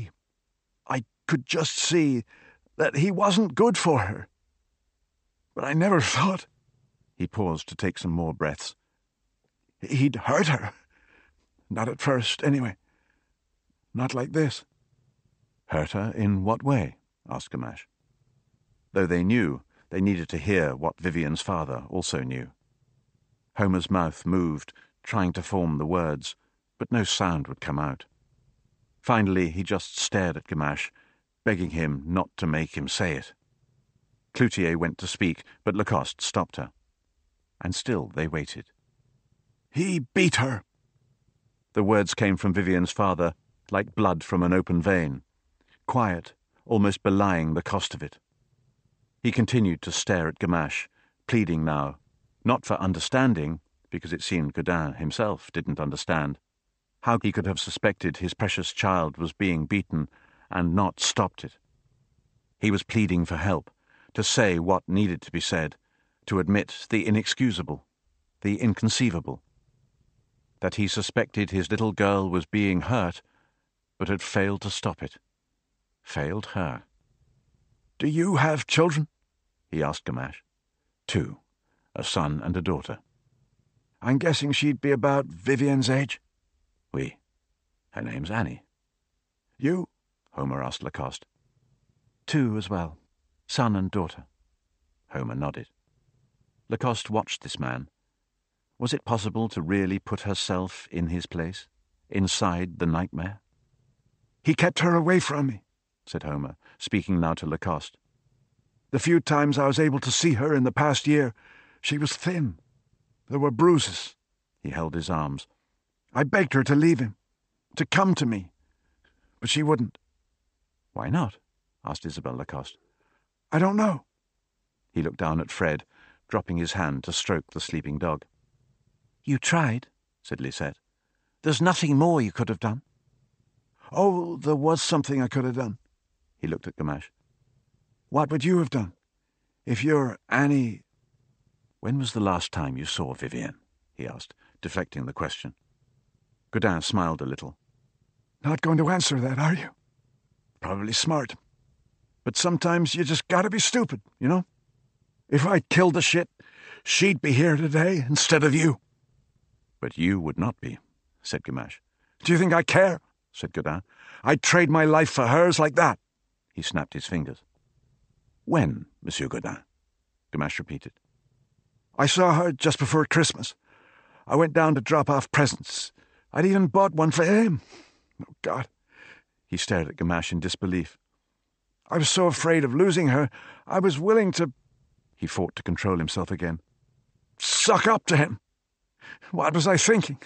just see, that he wasn't good for her. But I never thought... He paused to take some more breaths. He'd hurt her. Not at first, anyway. Not like this. "Hurt her in what way?" asked Gamache. Though they knew, they needed to hear what Vivian's father also knew. Homer's mouth moved, trying to form the words, but no sound would come out. Finally, he just stared at Gamache, begging him not to make him say it. Cloutier went to speak, but Lacoste stopped her. And still they waited. "He beat her." The words came from Vivien's father like blood from an open vein, quiet, almost belying the cost of it. He continued to stare at Gamache, pleading now, not for understanding, because it seemed Gaudin himself didn't understand, how he could have suspected his precious child was being beaten and not stopped it. He was pleading for help, to say what needed to be said, to admit the inexcusable, the inconceivable, that he suspected his little girl was being hurt, but had failed to stop it. Failed her. "Do you have children?" he asked Gamache. 2, a son and a daughter. I'm guessing she'd be about Vivien's age. Oui. Her name's Annie. You? Homer asked Lacoste. 2 as well, son and daughter. Homer nodded. Lacoste watched this man. Was it possible to really put herself in his place, inside the nightmare? He kept her away from me, said Homer, speaking now to Lacoste. The few times I was able to see her in the past year, she was thin. There were bruises. He held his arms. I begged her to leave him, to come to me, but she wouldn't. Why not? Asked Isabelle Lacoste. I don't know. He looked down at Fred, dropping his hand to stroke the sleeping dog. You tried, said Lisette. There's nothing more you could have done. Oh, there was something I could have done. He looked at Gamache. What would you have done? If you're Annie... When was the last time you saw Vivienne? He asked, deflecting the question. Gaudin smiled a little. Not going to answer that, are you? Probably smart. But sometimes you just gotta be stupid, you know? If I'd killed the shit, she'd be here today instead of you. But you would not be, said Gamache. Do you think I care? Said Gaudin. I'd trade my life for hers like that. He snapped his fingers. When, Monsieur Gaudin? Gamache repeated. I saw her just before Christmas. I went down to drop off presents. I'd even bought one for him. Oh, God. He stared at Gamache in disbelief. I was so afraid of losing her, I was willing to... He fought to control himself again. Suck up to him. What was I thinking?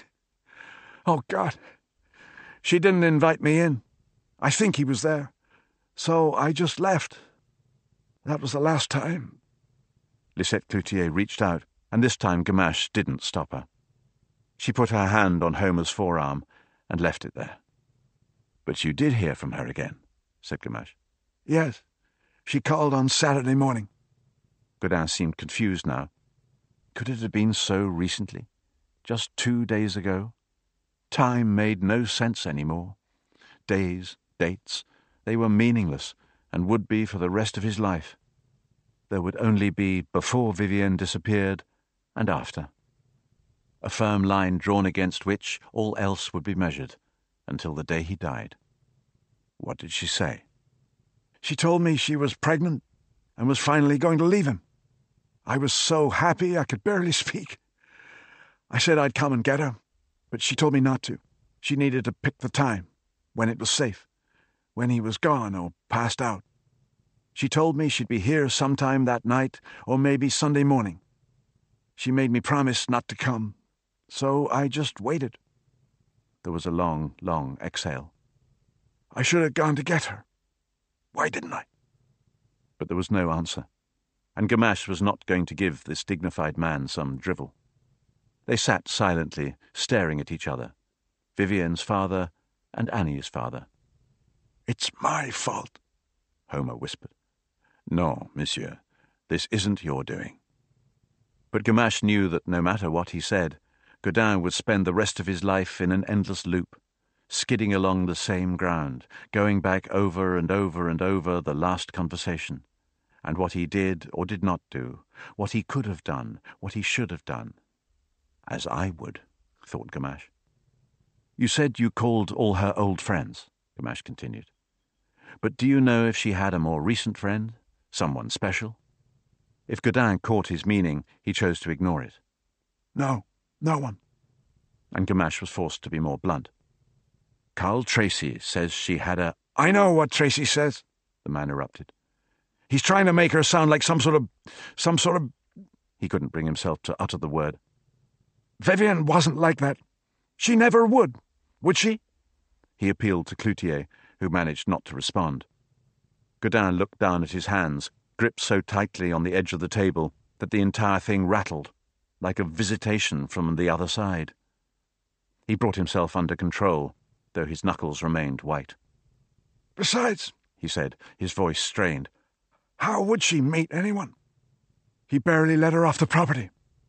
Oh, God. She didn't invite me in. I think he was there. So I just left. That was the last time. Lisette Cloutier reached out, and this time Gamache didn't stop her. She put her hand on Homer's forearm and left it there. But you did hear from her again, said Gamache. Yes. She called on Saturday morning. Gaudin seemed confused now. Could it have been so recently? Just 2 days ago? Time made no sense anymore. Days, dates, they were meaningless and would be for the rest of his life. There would only be before Vivienne disappeared and after. A firm line drawn against which all else would be measured until the day he died. What did she say? She told me she was pregnant and was finally going to leave him. I was so happy I could barely speak. I said I'd come and get her, but she told me not to. She needed to pick the time, when it was safe, when he was gone or passed out. She told me she'd be here sometime that night or maybe Sunday morning. She made me promise not to come, so I just waited. There was a long, long exhale. I should have gone to get her. Why didn't I? But there was no answer, and Gamache was not going to give this dignified man some drivel. They sat silently, staring at each other, Vivienne's father and Annie's father. It's my fault, Homer whispered. No, monsieur, this isn't your doing. But Gamache knew that no matter what he said, Gaudin would spend the rest of his life in an endless loop, skidding along the same ground, going back over and over and over the last conversation, and what he did or did not do, what he could have done, what he should have done. As I would, thought Gamache. You said you called all her old friends, Gamache continued. But do you know if she had a more recent friend, someone special? If Gaudin caught his meaning, he chose to ignore it. No one. And Gamache was forced to be more blunt. Carl Tracy says she had a... I know what Tracy says, the man erupted. He's trying to make her sound like some sort of... He couldn't bring himself to utter the word. Vivienne wasn't like that. She never would. Would she? He appealed to Cloutier, who managed not to respond. Gaudin looked down at his hands, gripped so tightly on the edge of the table that the entire thing rattled, like a visitation from the other side. He brought himself under control, though his knuckles remained white. Besides, he said, his voice strained, how would she meet anyone? He barely let her off the property.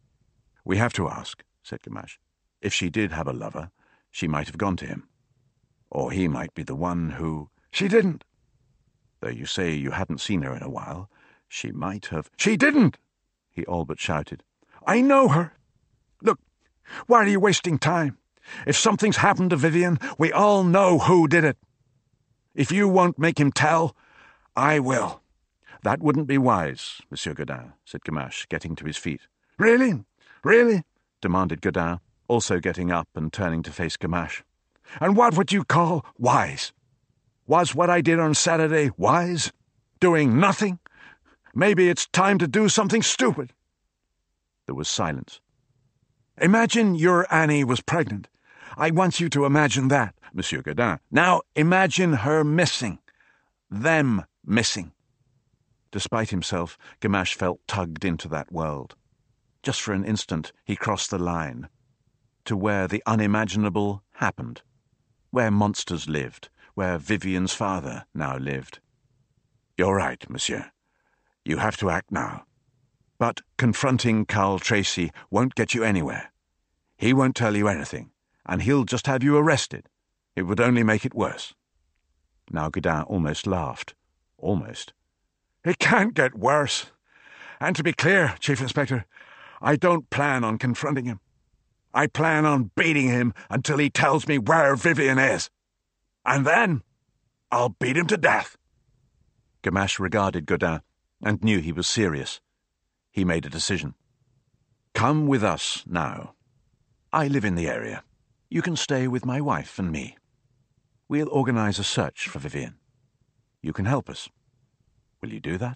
We have to ask, said Gamache. If she did have a lover, she might have gone to him. Or he might be the one who... She didn't. Though you say you hadn't seen her in a while, she might have... She didn't, he all but shouted. I know her. Look, why are you wasting time? If something's happened to Vivian, we all know who did it. If you won't make him tell, I will. That wouldn't be wise, Monsieur Gaudin, said Gamache, getting to his feet. Really? Really? Demanded Gaudin, also getting up and turning to face Gamache. And what would you call wise? Was what I did on Saturday wise? Doing nothing? Maybe it's time to do something stupid. There was silence. Imagine your Annie was pregnant. I want you to imagine that, Monsieur Gaudin. Now imagine her missing. Them missing. Despite himself, Gamache felt tugged into that world. Just for an instant, he crossed the line to where the unimaginable happened, where monsters lived, where Vivian's father now lived. You're right, monsieur. You have to act now. But confronting Carl Tracy won't get you anywhere. He won't tell you anything, and he'll just have you arrested. It would only make it worse. Now Gaudin almost laughed. Almost. It can't get worse. And to be clear, Chief Inspector, I don't plan on confronting him. I plan on beating him until he tells me where Vivian is. And then I'll beat him to death. Gamache regarded Gaudin and knew he was serious. He made a decision. Come with us now. I live in the area. You can stay with my wife and me. We'll organize a search for Vivian. You can help us. Will you do that?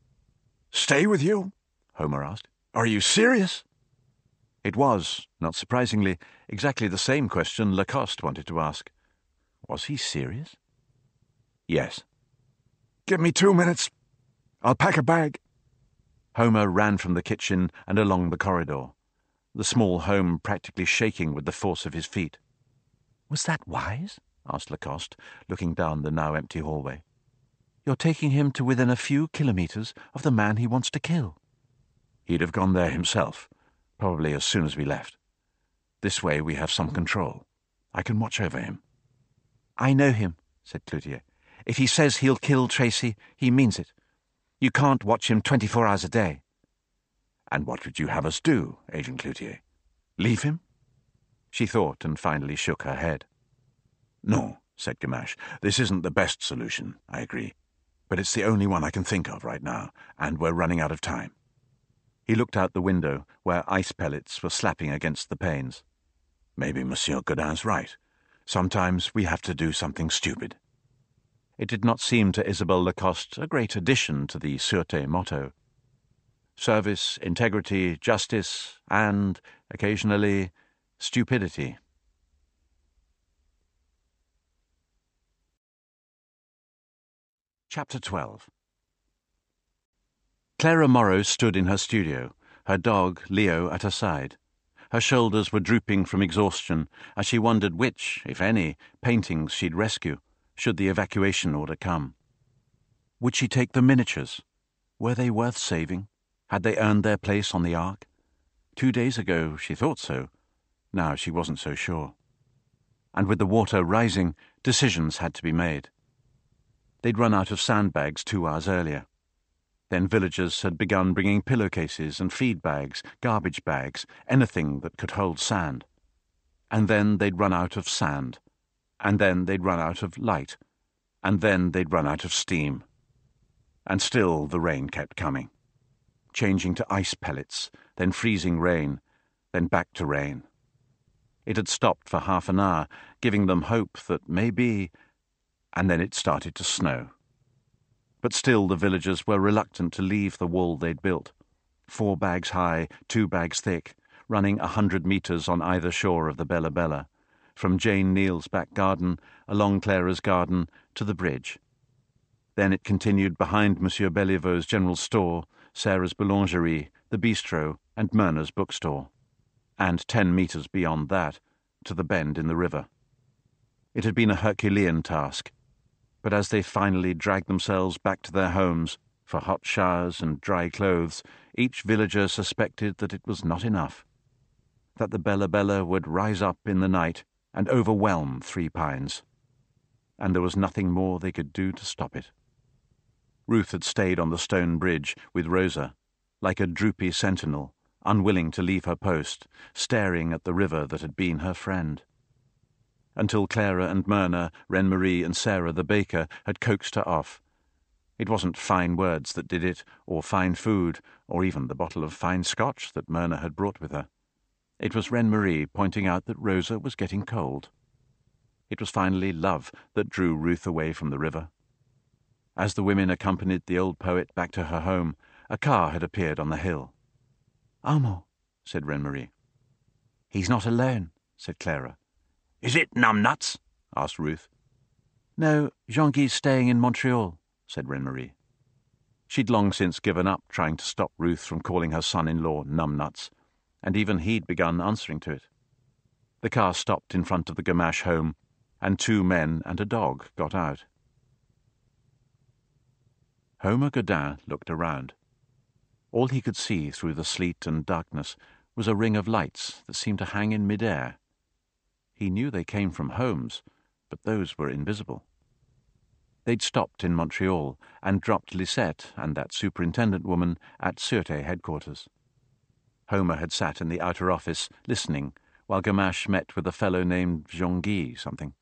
Stay with you? Homer asked. Are you serious? It was, not surprisingly, exactly the same question Lacoste wanted to ask. Was he serious? Yes. Give me 2 minutes. I'll pack a bag. Homer ran from the kitchen and along the corridor, the small home practically shaking with the force of his feet. Was that wise? Asked Lacoste, looking down the now empty hallway. You're taking him to within a few kilometers of the man he wants to kill. He'd have gone there himself, probably as soon as we left. This way we have some control. I can watch over him. I know him, said Cloutier. If he says he'll kill Tracy, he means it. You can't watch him 24 hours a day. And what would you have us do, Agent Cloutier? Leave him? She thought and finally shook her head. No, said Gamache. This isn't the best solution, I agree. But it's the only one I can think of right now, and we're running out of time. He looked out the window, where ice pellets were slapping against the panes. Maybe Monsieur Gaudin's right. Sometimes we have to do something stupid. It did not seem to Isabelle Lacoste a great addition to the Sûreté motto. Service, integrity, justice, and, occasionally, stupidity. Chapter 12. Clara Morrow stood in her studio, her dog, Leo, at her side. Her shoulders were drooping from exhaustion as she wondered which, if any, paintings she'd rescue, should the evacuation order come. Would she take the miniatures? Were they worth saving? Had they earned their place on the Ark? 2 days ago she thought so. Now she wasn't so sure. And with the water rising, decisions had to be made. They'd run out of sandbags 2 hours earlier. Then villagers had begun bringing pillowcases and feed bags, garbage bags, anything that could hold sand. And then they'd run out of sand. And then they'd run out of light. And then they'd run out of steam. And still the rain kept coming, changing to ice pellets, then freezing rain, then back to rain. It had stopped for half an hour, giving them hope that maybe... And then it started to snow. But still the villagers were reluctant to leave the wall they'd built, 4 bags high, 2 bags thick, running 100 meters on either shore of the Bella Bella, from Jane Neal's back garden, along Clara's garden, to the bridge. Then it continued behind Monsieur Bellevaux's general store, Sarah's boulangerie, the bistro, and Myrna's bookstore, and 10 metres beyond that, to the bend in the river. It had been a Herculean task, but as they finally dragged themselves back to their homes for hot showers and dry clothes, each villager suspected that it was not enough, that the Bella Bella would rise up in the night and overwhelm Three Pines, and there was nothing more they could do to stop it. Ruth had stayed on the stone bridge with Rosa, like a droopy sentinel, unwilling to leave her post, staring at the river that had been her friend, until Clara and Myrna, Reine-Marie and Sarah the baker had coaxed her off. It wasn't fine words that did it, or fine food, or even the bottle of fine Scotch that Myrna had brought with her. It was Reine-Marie pointing out that Rosa was getting cold. It was finally love that drew Ruth away from the river. As the women accompanied the old poet back to her home, a car had appeared on the hill. "Armand," said Reine-Marie. "He's not alone," said Clara. "Is it numbnuts?" asked Ruth. "No, Jean-Guy's staying in Montreal," said Reine-Marie. She'd long since given up trying to stop Ruth from calling her son-in-law numbnuts, and even he'd begun answering to it. The car stopped in front of the Gamache home, and 2 men and a dog got out. Homer Godin looked around. All he could see through the sleet and darkness was a ring of lights that seemed to hang in mid-air. He knew they came from homes, but those were invisible. They'd stopped in Montreal and dropped Lisette and that superintendent woman at Sûreté headquarters. Homer had sat in the outer office, listening, while Gamache met with a fellow named Jean-Guy something.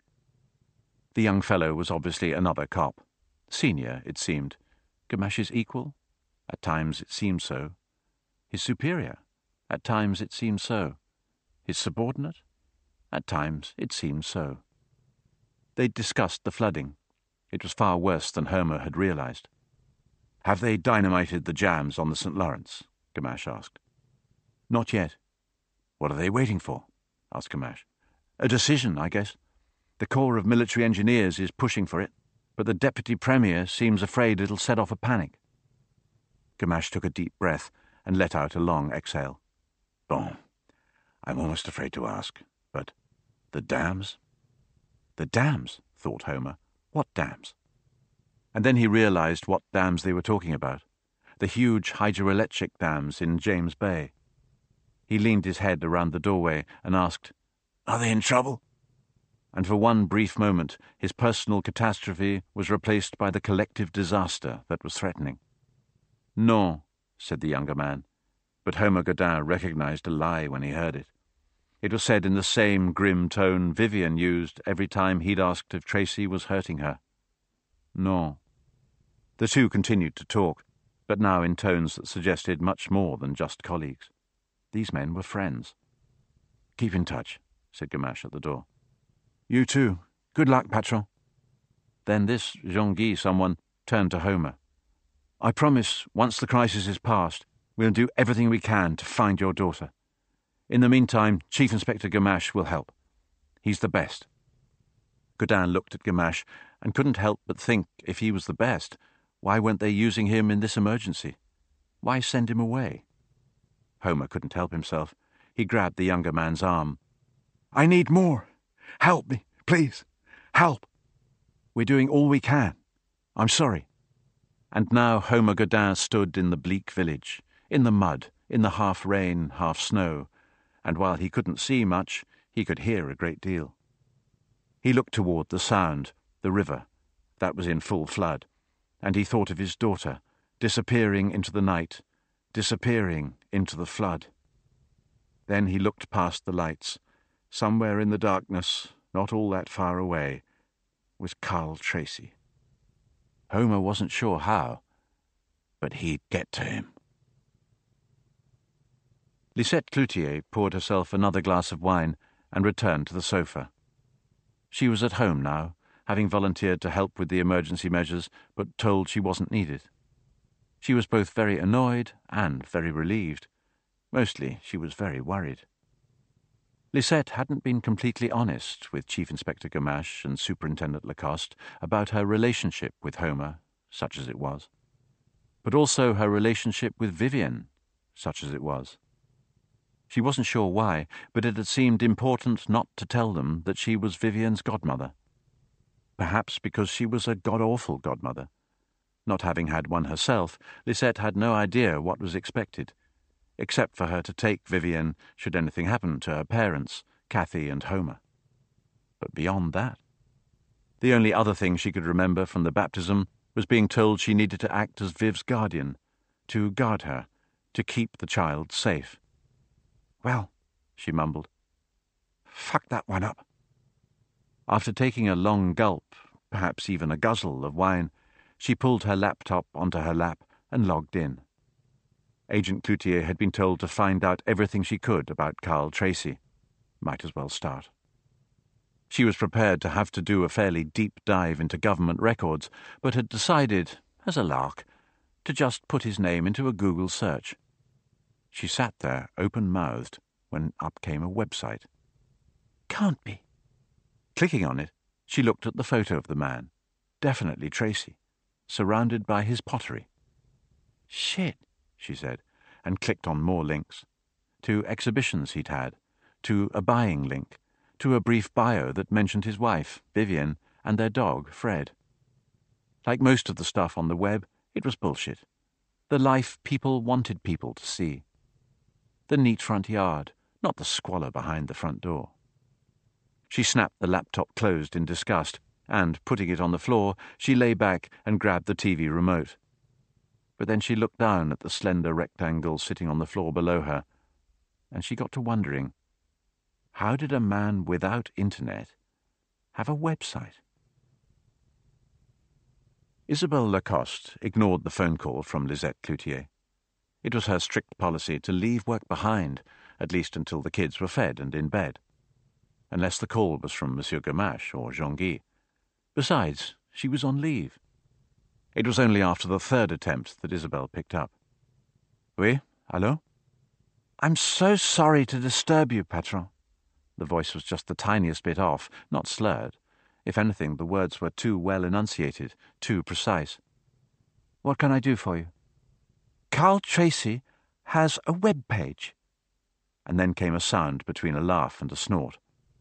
The young fellow was obviously another cop. Senior, it seemed. Gamache's equal? At times it seemed so. His superior? At times it seemed so. His subordinate? At times it seemed so. They'd discussed the flooding. It was far worse than Homer had realized. "Have they dynamited the jams on the St. Lawrence?" Gamache asked. "Not yet." "What are they waiting for?" asked Gamache. "A decision, I guess. The Corps of Military Engineers is pushing for it, but the Deputy Premier seems afraid it'll set off a panic." Gamache took a deep breath and let out a long exhale. "Bon, I'm almost afraid to ask, but the dams?" "The dams?" thought Homer. "What dams?" And then he realized what dams they were talking about. The huge hydroelectric dams in James Bay. He leaned his head around the doorway and asked, "Are they in trouble?" And for one brief moment his personal catastrophe was replaced by the collective disaster that was threatening. "No," said the younger man, but Homer Godin recognized a lie when he heard it. It was said in the same grim tone Vivian used every time he'd asked if Tracy was hurting her. "No." The two continued to talk, but now in tones that suggested much more than just colleagues. These men were friends. "Keep in touch," said Gamache at the door. "You too. Good luck, patron." Then this Jean-Guy someone turned to Homer. "I promise, once the crisis is past, we'll do everything we can to find your daughter. In the meantime, Chief Inspector Gamache will help. He's the best." Godin looked at Gamache and couldn't help but think if he was the best, why weren't they using him in this emergency? Why send him away? Homer couldn't help himself. He grabbed the younger man's arm. "I need more. Help me, please. Help." "We're doing all we can. I'm sorry." And now Homer Godin stood in the bleak village, in the mud, in the half-rain, half-snow, and while he couldn't see much, he could hear a great deal. He looked toward the Sound, the river, that was in full flood, and he thought of his daughter, disappearing into the night, disappearing into the flood. Then he looked past the lights. Somewhere in the darkness, not all that far away, was Carl Tracy. Homer wasn't sure how, but he'd get to him. Lisette Cloutier poured herself another glass of wine and returned to the sofa. She was at home now, having volunteered to help with the emergency measures, but told she wasn't needed. She was both very annoyed and very relieved. Mostly she was very worried. Lisette hadn't been completely honest with Chief Inspector Gamache and Superintendent Lacoste about her relationship with Homer, such as it was, but also her relationship with Vivienne, such as it was. She wasn't sure why, but it had seemed important not to tell them that she was Vivienne's godmother. Perhaps because she was a god-awful godmother. Not having had one herself, Lisette had no idea what was expected, except for her to take Vivienne should anything happen to her parents, Cathy and Homer. But beyond that, the only other thing she could remember from the baptism was being told she needed to act as Viv's guardian, to guard her, to keep the child safe. Well, she mumbled, fuck that one up. After taking a long gulp, perhaps even a guzzle of wine, she pulled her laptop onto her lap and logged in. Agent Cloutier had been told to find out everything she could about Carl Tracy. Might as well start. She was prepared to have to do a fairly deep dive into government records, but had decided, as a lark, to just put his name into a Google search. She sat there, open-mouthed, when up came a website. Can't be. Clicking on it, she looked at the photo of the man, definitely Tracy, surrounded by his pottery. Shit, she said, and clicked on more links. To exhibitions he'd had, to a buying link, to a brief bio that mentioned his wife, Vivienne, and their dog, Fred. Like most of the stuff on the web, it was bullshit. The life people wanted people to see. The neat front yard, not the squalor behind the front door. She snapped the laptop closed in disgust, and, putting it on the floor, she lay back and grabbed the TV remote. But then she looked down at the slender rectangle sitting on the floor below her, and she got to wondering, how did a man without internet have a website? Isabelle Lacoste ignored the phone call from Lisette Cloutier. It was her strict policy to leave work behind, at least until the kids were fed and in bed, unless the call was from Monsieur Gamache or Jean-Guy. Besides, she was on leave. It was only after the third attempt that Isabelle picked up. Oui, allô? I'm so sorry to disturb you, patron. The voice was just the tiniest bit off, not slurred. If anything, the words were too well enunciated, too precise. What can I do for you? Carl Tracy has a web page. And then came a sound between a laugh and a snort.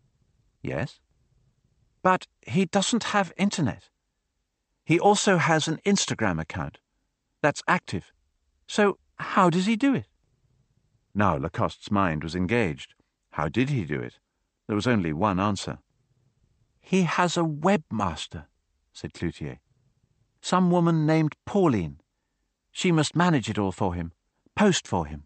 Yes? But he doesn't have internet. He also has an Instagram account. That's active. So how does he do it? Now Lacoste's mind was engaged. How did he do it? There was only one answer. He has a webmaster, said Cloutier. Some woman named Pauline. She must manage it all for him, post for him.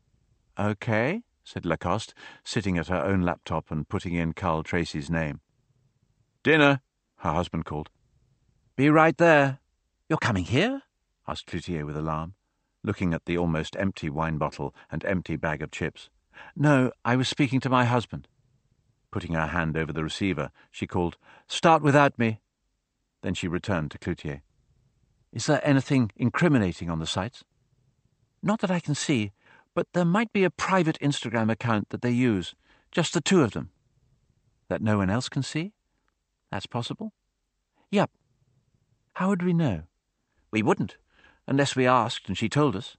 Okay, said Lacoste, sitting at her own laptop and putting in Carl Tracy's name. Dinner, her husband called. Be right there. You're coming here? Asked Cloutier with alarm, looking at the almost empty wine bottle and empty bag of chips. No, I was speaking to my husband. Putting her hand over the receiver, she called, Start without me. Then she returned to Cloutier. Is there anything incriminating on the sites? Not that I can see, but there might be a private Instagram account that they use, just the two of them. That no one else can see? That's possible? Yep. How would we know? We wouldn't, unless we asked and she told us.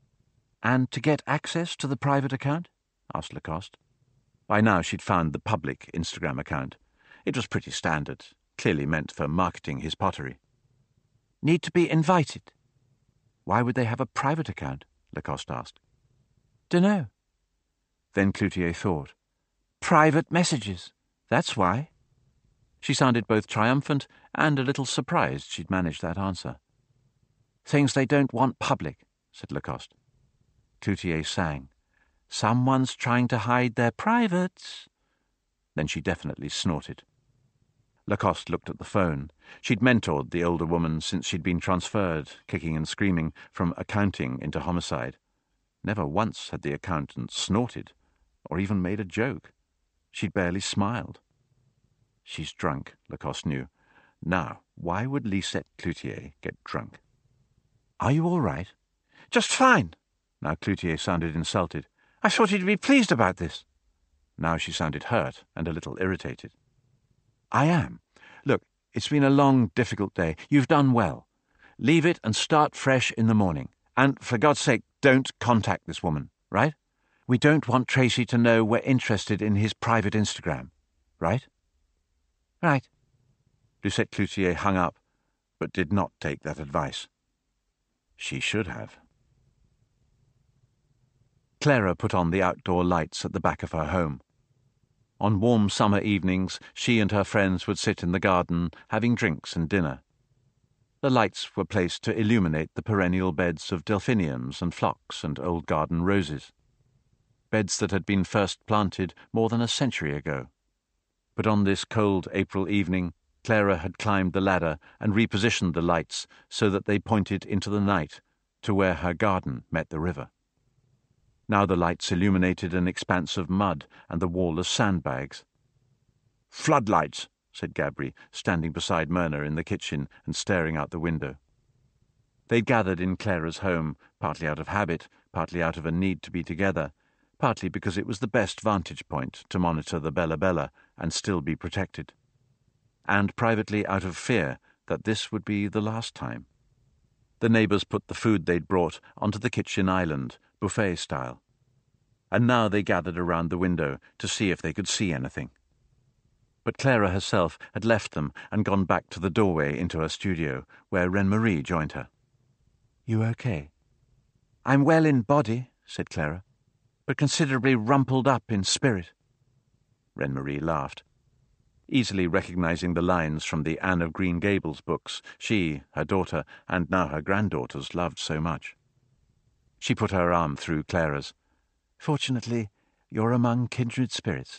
And to get access to the private account? Asked Lacoste. By now she'd found the public Instagram account. It was pretty standard, clearly meant for marketing his pottery. Need to be invited. Why would they have a private account? Lacoste asked. Dunno. Then Cloutier thought. Private messages. That's why. She sounded both triumphant and a little surprised she'd managed that answer. Things they don't want public, said Lacoste. Cloutier sang. Someone's trying to hide their privates. Then she definitely snorted. Lacoste looked at the phone. She'd mentored the older woman since she'd been transferred, kicking and screaming, from accounting into homicide. Never once had the accountant snorted, or even made a joke. She'd barely smiled. She's drunk, Lacoste knew. Now, why would Lisette Cloutier get drunk? Are you all right? Just fine. Now Cloutier sounded insulted. I thought you'd be pleased about this. Now she sounded hurt and a little irritated. "I am. Look, it's been a long, difficult day. You've done well. Leave it and start fresh in the morning. And for God's sake, don't contact this woman, right? We don't want Tracy to know we're interested in his private Instagram, right?" "Right." Lucette Cloutier hung up, but did not take that advice. She should have. Clara put on the outdoor lights at the back of her home. On warm summer evenings, she and her friends would sit in the garden, having drinks and dinner. The lights were placed to illuminate the perennial beds of delphiniums and phlox and old garden roses, beds that had been first planted more than a century ago. But on this cold April evening, Clara had climbed the ladder and repositioned the lights so that they pointed into the night, to where her garden met the river. Now the lights illuminated an expanse of mud and the wall of sandbags. "Floodlights," said Gabri, standing beside Myrna in the kitchen and staring out the window. They'd gathered in Clara's home, partly out of habit, partly out of a need to be together, partly because it was the best vantage point to monitor the Bella Bella and still be protected, and privately out of fear that this would be the last time. The neighbours put the food they'd brought onto the kitchen island, buffet style, and now they gathered around the window to see if they could see anything. But Clara herself had left them and gone back to the doorway into her studio, where Reine-Marie joined her. "You okay?" "I'm well in body," said Clara, "but considerably rumpled up in spirit." Reine-Marie laughed, easily recognizing the lines from the Anne of Green Gables books she, her daughter, and now her granddaughters loved so much. She put her arm through Clara's. "Fortunately, you're among kindred spirits."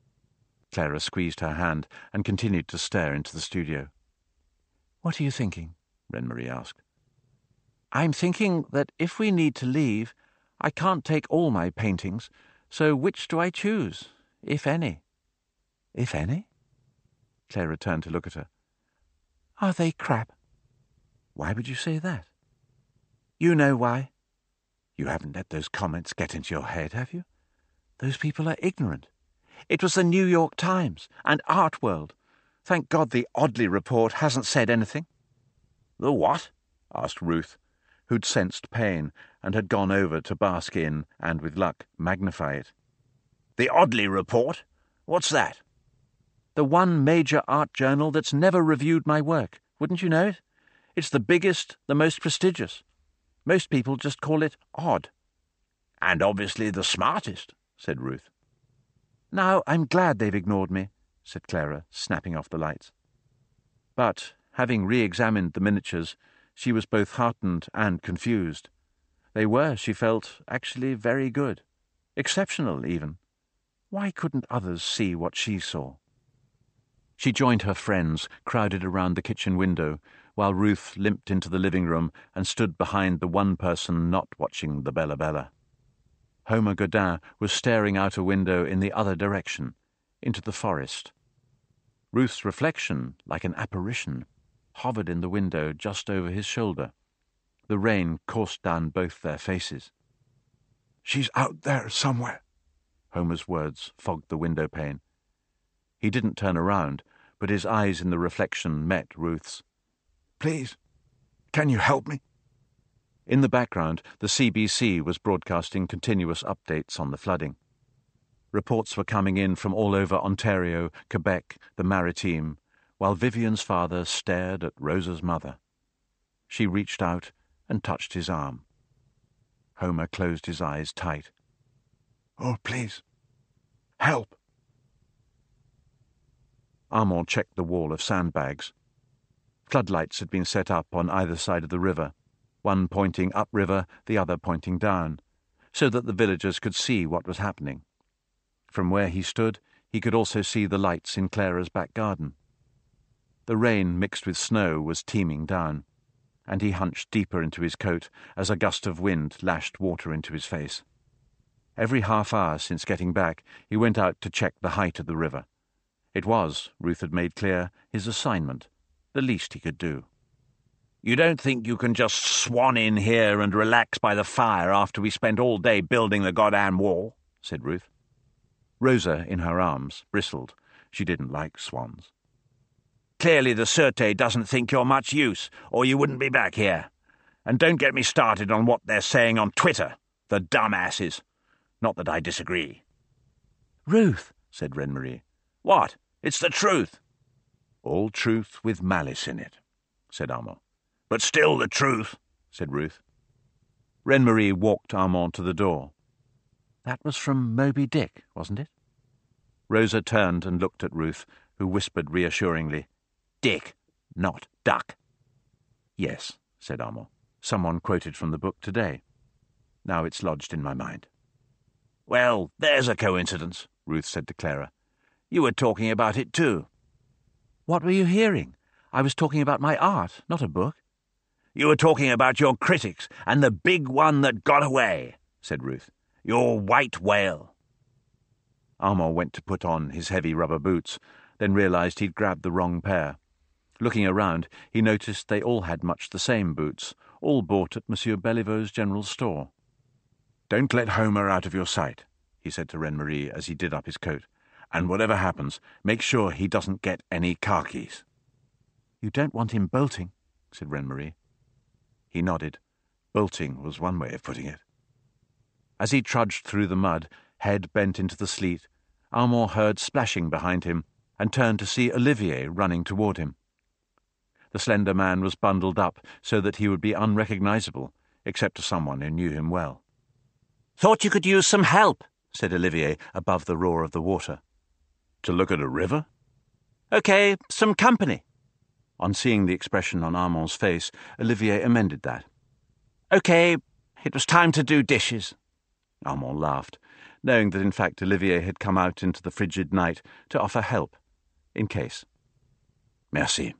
Clara squeezed her hand and continued to stare into the studio. "What are you thinking?" Reine-Marie asked. "I'm thinking that if we need to leave, I can't take all my paintings, so which do I choose, if any?" "If any?" Clara turned to look at her. "Are they crap?" "Why would you say that?" "You know why. You haven't let those comments get into your head, have you? Those people are ignorant. It was the New York Times and Art World. Thank God the Audley report hasn't said anything." "The what?" asked Ruth, who'd sensed pain and had gone over to bask in and, with luck, magnify it. "The Audley report? What's that?" "The one major art journal that's never reviewed my work. Wouldn't you know it? It's the biggest, the most prestigious. Most people just call it odd." "And obviously the smartest," said Ruth. "Now I'm glad they've ignored me," said Clara, snapping off the lights. But, having re-examined the miniatures, she was both heartened and confused. They were, she felt, actually very good. Exceptional, even. Why couldn't others see what she saw? She joined her friends, crowded around the kitchen window, while Ruth limped into the living room and stood behind the one person not watching the Bella Bella. Homer Godin was staring out a window in the other direction, into the forest. Ruth's reflection, like an apparition, hovered in the window just over his shoulder. The rain coursed down both their faces. "She's out there somewhere." Homer's words fogged the window pane. He didn't turn around, but his eyes in the reflection met Ruth's. "Please, can you help me?" In the background, the CBC was broadcasting continuous updates on the flooding. Reports were coming in from all over Ontario, Quebec, the Maritime, while Vivian's father stared at Rosa's mother. She reached out and touched his arm. Homer closed his eyes tight. "Oh, please, help." Armand checked the wall of sandbags. Floodlights had been set up on either side of the river, one pointing upriver, the other pointing down, so that the villagers could see what was happening. From where he stood, he could also see the lights in Clara's back garden. The rain mixed with snow was teeming down, and he hunched deeper into his coat as a gust of wind lashed water into his face. Every half hour since getting back, he went out to check the height of the river. It was, Ruth had made clear, his assignment, the least he could do. "You don't think you can just swan in here and relax by the fire after we spent all day building the goddamn wall?" said Ruth. Rosa, in her arms, bristled. She didn't like swans. Clearly the Sûreté doesn't think you're much use, or you wouldn't be back here. And don't get me started on what they're saying on Twitter, the dumbasses. Not that I disagree. Ruth, said Reine-Marie. What? It's the truth. All truth with malice in it, said Armand. But still the truth, said Ruth. Reine-Marie walked Armand to the door. That was from Moby Dick, wasn't it? Rosa turned and looked at Ruth, who whispered reassuringly, Dick, not duck. Yes, said Armand. Someone quoted from the book today. Now it's lodged in my mind. Well, there's a coincidence, Ruth said to Clara. You were talking about it too. What were you hearing? I was talking about my art, not a book. You were talking about your critics and the big one that got away, said Ruth. Your white whale. Armand went to put on his heavy rubber boots, then realized he'd grabbed the wrong pair. Looking around, he noticed they all had much the same boots, all bought at Monsieur Bellivaux's general store. Don't let Homer out of your sight, he said to Reine-Marie as he did up his coat. And whatever happens, make sure he doesn't get any khakis. You don't want him bolting, said Reine-Marie. He nodded. Bolting was one way of putting it. As he trudged through the mud, head bent into the sleet, Armand heard splashing behind him and turned to see Olivier running toward him. The slender man was bundled up so that he would be unrecognizable, except to someone who knew him well. Thought you could use some help, said Olivier above the roar of the water. To look at a river? Okay, some company. On seeing the expression on Armand's face, Olivier amended that. Okay, it was time to do dishes. Armand laughed, knowing that in fact Olivier had come out into the frigid night to offer help, in case. Merci.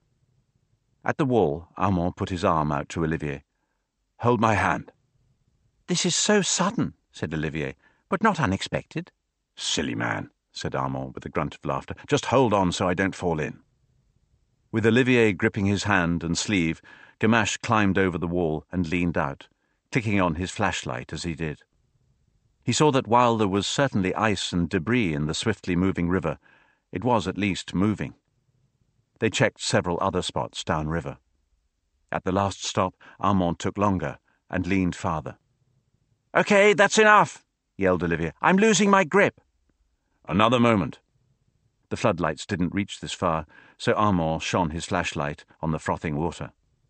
At the wall, Armand put his arm out to Olivier. Hold my hand. This is so sudden, said Olivier, but not unexpected. Silly man, said Armand with a grunt of laughter. Just hold on so I don't fall in. With Olivier gripping his hand and sleeve, Gamache climbed over the wall and leaned out, clicking on his flashlight as he did. He saw that while there was certainly ice and debris in the swiftly moving river, it was at least moving. They checked several other spots downriver. At the last stop, Armand took longer and leaned farther. Okay, that's enough, yelled Olivier. I'm losing my grip. Another moment. The floodlights didn't reach this far, so Armand shone his flashlight on the frothing water.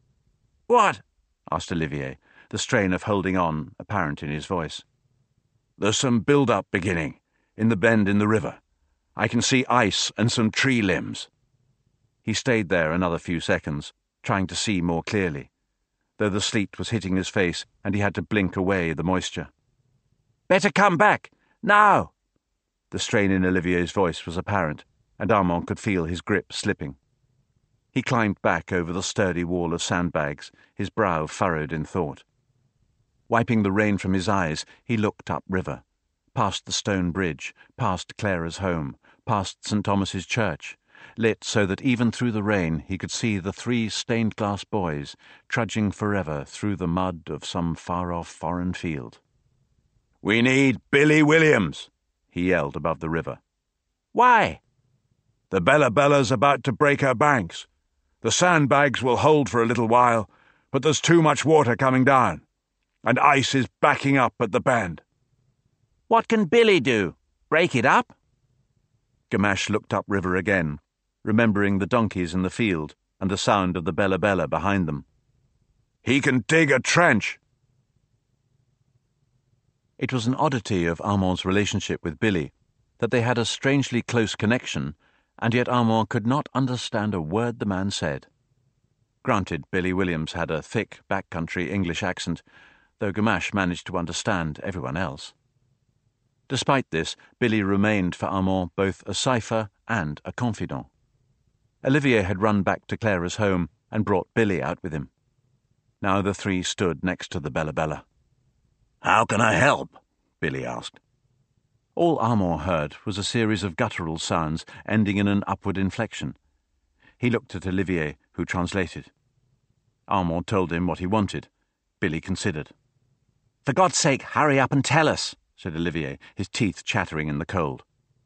What? Asked Olivier, the strain of holding on apparent in his voice. There's some build-up beginning, in the bend in the river. I can see ice and some tree limbs. He stayed there another few seconds, trying to see more clearly, though the sleet was hitting his face and he had to blink away the moisture. Better come back, now! The strain in Olivier's voice was apparent, and Armand could feel his grip slipping. He climbed back over the sturdy wall of sandbags, his brow furrowed in thought. Wiping the rain from his eyes, he looked upriver, past the stone bridge, past Clara's home, past St. Thomas's church, lit so that even through the rain he could see the 3 stained-glass boys trudging forever through the mud of some far-off foreign field. We need Billy Williams, he yelled above the river. Why? The Bella Bella's about to break her banks. The sandbags will hold for a little while, but there's too much water coming down, and ice is backing up at the bend. What can Billy do? Break it up? Gamache looked upriver again, remembering the donkeys in the field and the sound of the Bella Bella behind them. He can dig a trench. It was an oddity of Armand's relationship with Billy that they had a strangely close connection, and yet Armand could not understand a word the man said. Granted, Billy Williams had a thick, backcountry English accent, though Gamache managed to understand everyone else. Despite this, Billy remained for Armand both a cipher and a confidant. Olivier had run back to Clara's home and brought Billy out with him. Now the 3 stood next to the Bella Bella. How can I help? Billy asked. All Armand heard was a series of guttural sounds ending in an upward inflection. He looked at Olivier, who translated. Armand told him what he wanted. Billy considered. For God's sake, hurry up and tell us, said Olivier, his teeth chattering in the cold.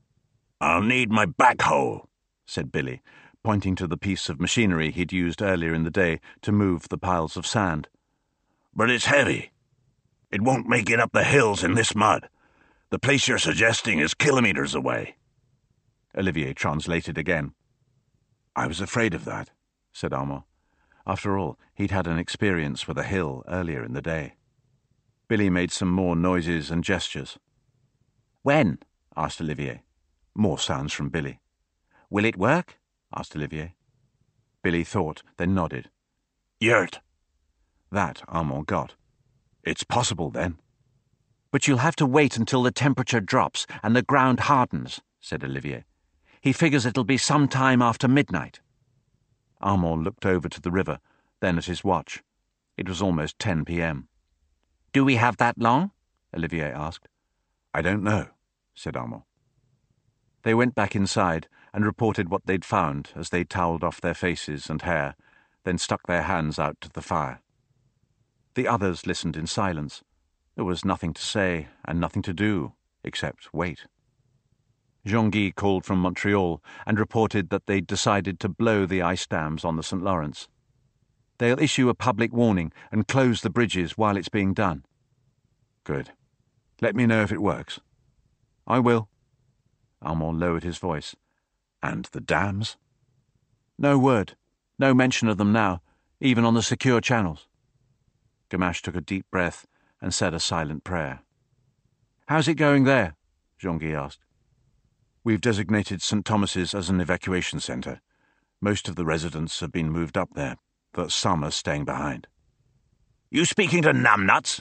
I'll need my backhoe, said Billy, pointing to the piece of machinery he'd used earlier in the day to move the piles of sand. But it's heavy. It won't make it up the hills in this mud. The place you're suggesting is kilometers away. Olivier translated again. I was afraid of that, said Armand. After all, he'd had an experience with a hill earlier in the day. Billy made some more noises and gestures. When? Asked Olivier. More sounds from Billy. Will it work? Asked Olivier. Billy thought, then nodded. Yurt. That Armand got. It's possible, then. But you'll have to wait until the temperature drops and the ground hardens, said Olivier. He figures it'll be some time after midnight. Armand looked over to the river, then at his watch. It was almost 10 p.m. Do we have that long? Olivier asked. I don't know, said Armand. They went back inside and reported what they'd found as they towelled off their faces and hair, then stuck their hands out to the fire. The others listened in silence. There was nothing to say and nothing to do, except wait. Jean-Guy called from Montreal and reported that they'd decided to blow the ice dams on the St. Lawrence. They'll issue a public warning and close the bridges while it's being done. Good. Let me know if it works. I will. Armand lowered his voice. And the dams? No word. No mention of them now, even on the secure channels. Gamache took a deep breath and said a silent prayer. How's it going there? Jean-Guy asked. We've designated St. Thomas's as an evacuation centre. Most of the residents have been moved up there, but some are staying behind. You speaking to numbnuts?